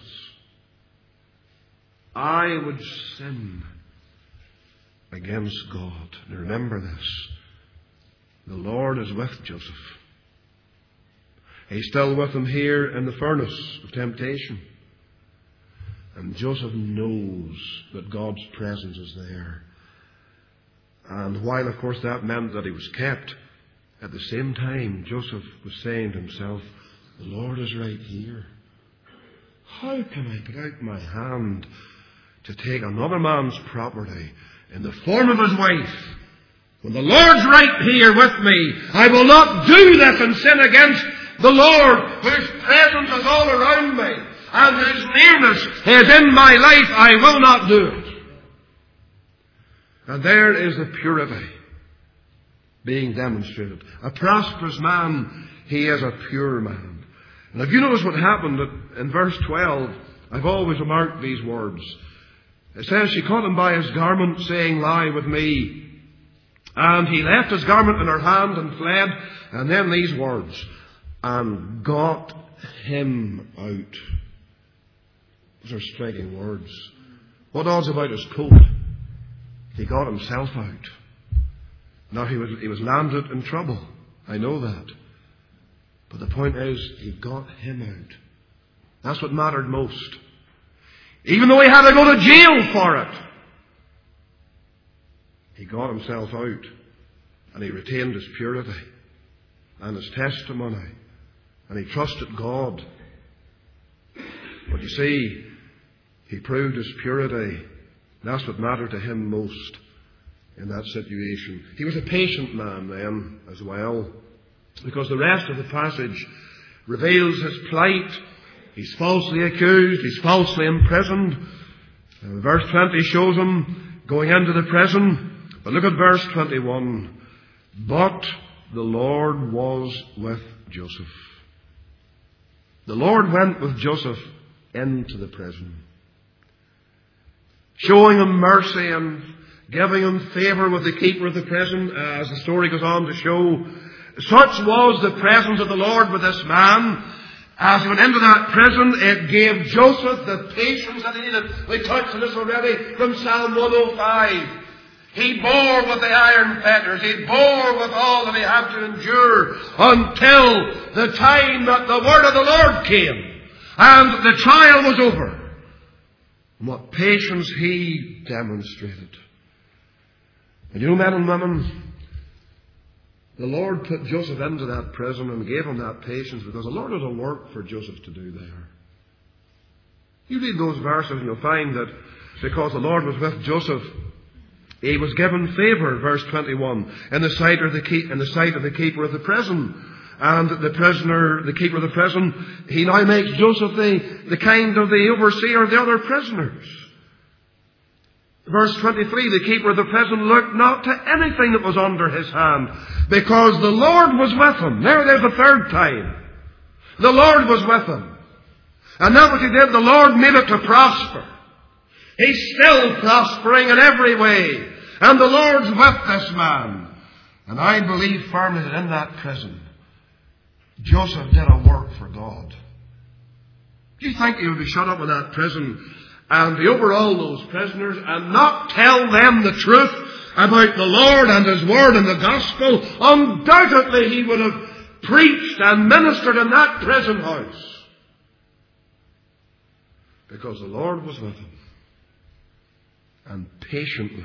I would sin against God. And remember this, the Lord is with Joseph. He's still with him here in the furnace of temptation. And Joseph knows that God's presence is there. And while, of course, that meant that he was kept, at the same time, Joseph was saying to himself, the Lord is right here. How can I put out my hand to take another man's property in the form of his wife? When the Lord's right here with me, I will not do this and sin against the Lord, whose presence is all around me, and whose nearness is in my life. I will not do it. And there is the purity being demonstrated. A prosperous man, he is a pure man. And if you notice what happened in verse twelve, I've always remarked these words. It says, she caught him by his garment, saying, lie with me. And he left his garment in her hand and fled. And then these words, and got him out. Those are striking words. What odds about his coat? He got himself out. Now he was, he was landed in trouble. I know that. But the point is, he got him out. That's what mattered most. Even though he had to go to jail for it, he got himself out. And he retained his purity and his testimony. And he trusted God But you see, he proved his purity. That's what mattered to him most in that situation. He was a patient man then as well, because the rest of the passage reveals his plight. He's falsely accused. He's falsely imprisoned. And verse twenty shows him going into the prison. But look at verse twenty-one. But the Lord was with Joseph. The Lord went with Joseph into the prison, showing him mercy and giving him favour with the keeper of the prison, as the story goes on to show. Such was the presence of the Lord with this man. As he went into that prison, it gave Joseph the patience that he needed. We touched on this already from Psalm one oh five. He bore with the iron fetters. He bore with all that he had to endure until the time that the word of the Lord came and the trial was over. And what patience he demonstrated. And you know, men and women, the Lord put Joseph into that prison and gave him that patience because the Lord had a work for Joseph to do there. You read those verses and you'll find that because the Lord was with Joseph, he was given favour, verse twenty-one, in the sight of the keep, in the sight of the keeper of the prison. And the prisoner, the keeper of the prison, he now makes Joseph the, the kind of the overseer of the other prisoners. Verse twenty-three, the keeper of the prison looked not to anything that was under his hand, because the Lord was with him. There, there's the third time. The Lord was with him. And that what he did, the Lord made it to prosper. He's still prospering in every way. And the Lord's with this man. And I believe firmly that in that prison, Joseph did a work for God. Do you think he would be shut up in that prison and be over all those prisoners and not tell them the truth about the Lord and His Word and the Gospel? Undoubtedly he would have preached and ministered in that prison house. Because the Lord was with him. And patiently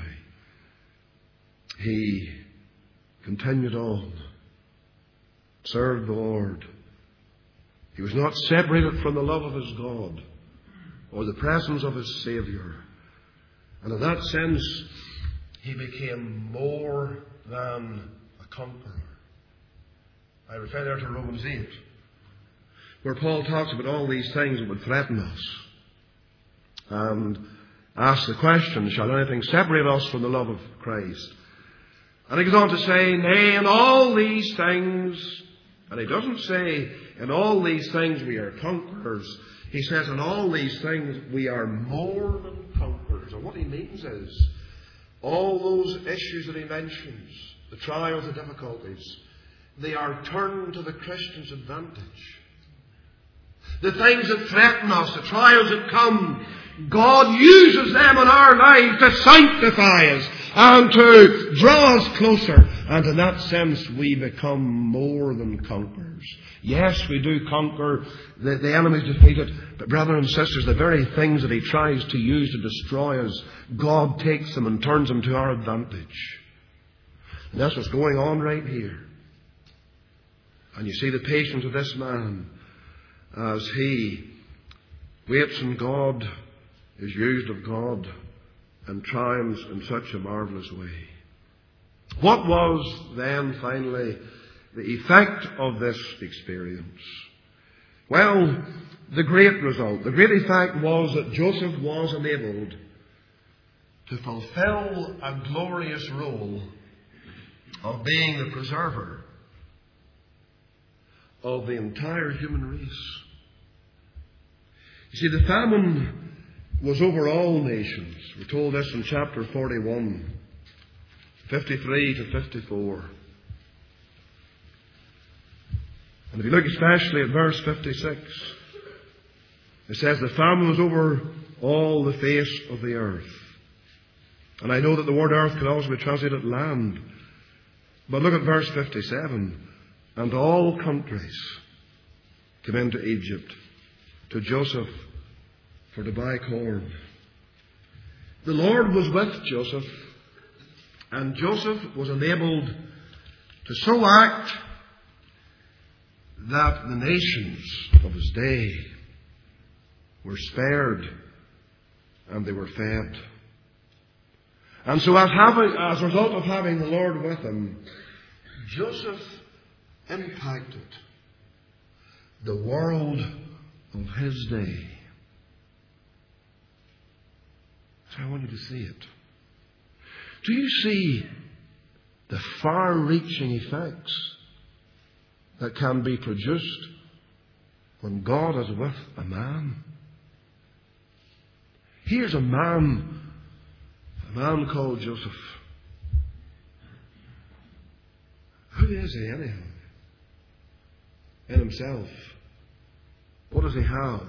he continued on, served the Lord. He was not separated from the love of his God or the presence of his Saviour. And in that sense, he became more than a conqueror. I refer there to Romans eight, where Paul talks about all these things that would threaten us. And asks the question, shall anything separate us from the love of Christ? And he goes on to say, nay, in all these things, and he doesn't say, in all these things we are conquerors. He says, in all these things we are more than conquerors. And what he means is, all those issues that he mentions, the trials, the difficulties, they are turned to the Christian's advantage. The things that threaten us, the trials that come, God uses them in our lives to sanctify us and to draw us closer. And in that sense, we become more than conquerors. Yes, we do conquer. The, the enemy is defeated. But brothers and sisters, the very things that he tries to use to destroy us, God takes them and turns them to our advantage. And that's what's going on right here. And you see the patience of this man as he waits on God, is used of God, and triumphs in such a marvellous way. What was then finally the effect of this experience? Well, the great result, the great effect was that Joseph was enabled to fulfill a glorious role of being the preserver of the entire human race. You see, the famine was over all nations. We're told this in chapter forty-one, fifty-three to fifty-four. And if you look especially at verse fifty-six, it says, the famine was over all the face of the earth. And I know that the word earth can also be translated land. But look at verse fifty-seven. And all countries came into Egypt to Joseph for to buy corn. The Lord was with Joseph, and Joseph was enabled to so act that the nations of his day were spared and they were fed. And so as, having, as a result of having the Lord with him, Joseph impacted the world of his day. So I want you to see it. Do you see the far-reaching effects that can be produced when God is with a man? Here's a man, a man called Joseph. Who is he anyhow? In himself. What does he have?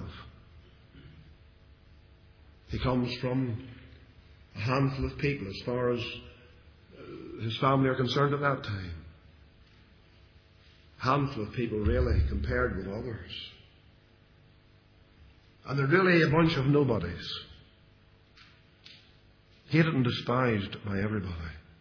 He comes from a handful of people as far as his family are concerned at that time. A handful of people really compared with others. And they're really a bunch of nobodies. Hated and despised by everybody.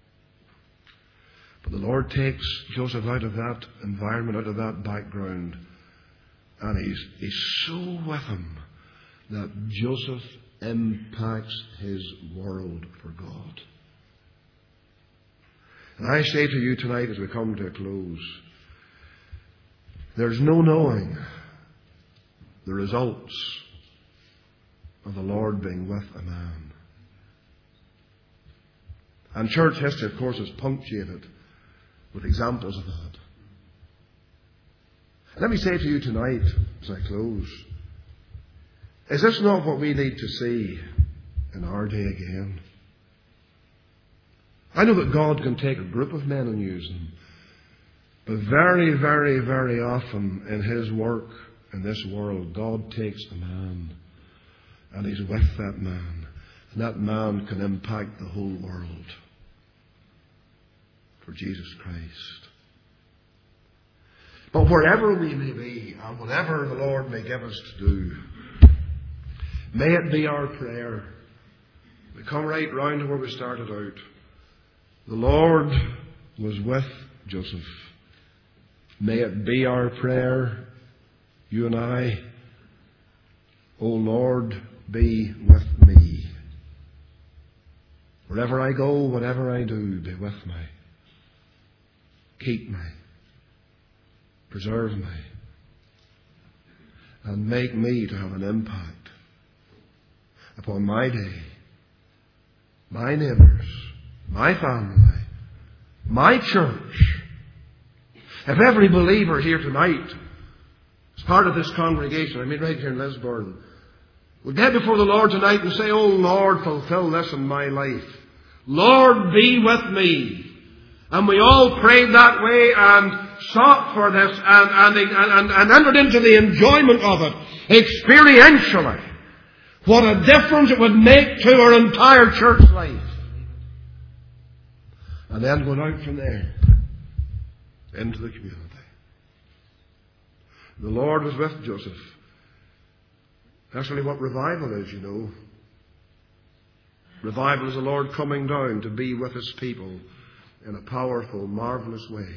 But the Lord takes Joseph out of that environment, out of that background, and he's, he's so with him that Joseph impacts his world for God. And I say to you tonight as we come to a close, there's no knowing the results of the Lord being with a man. And church history, of course, is punctuated with examples of that. Let me say to you tonight, as I close, is this not what we need to see in our day again? I know that God can take a group of men and use them, but very, very, very often in His work in this world, God takes a man and He's with that man, and that man can impact the whole world for Jesus Christ. But wherever we may be, and whatever the Lord may give us to do, may it be our prayer. We come right round to where we started out. The Lord was with Joseph. May it be our prayer, you and I, O Lord, be with me. Wherever I go, whatever I do, be with me. Keep me. Preserve me. And make me to have an impact upon my day, my neighbours, my family, my church. If every believer here tonight, as part of this congregation, I mean right here in Lisburn, would get before the Lord tonight and say, "Oh Lord, fulfill this in my life. Lord, be with me." And we all prayed that way and sought for this and, and, and, and entered into the enjoyment of it experientially. What a difference it would make to our entire church life. And then going out from there into the community. The Lord was with Joseph. That's really what revival is, you know. Revival is the Lord coming down to be with His people in a powerful, marvellous way.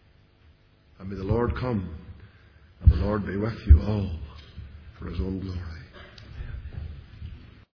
And may the Lord come and the Lord be with you all for His own glory.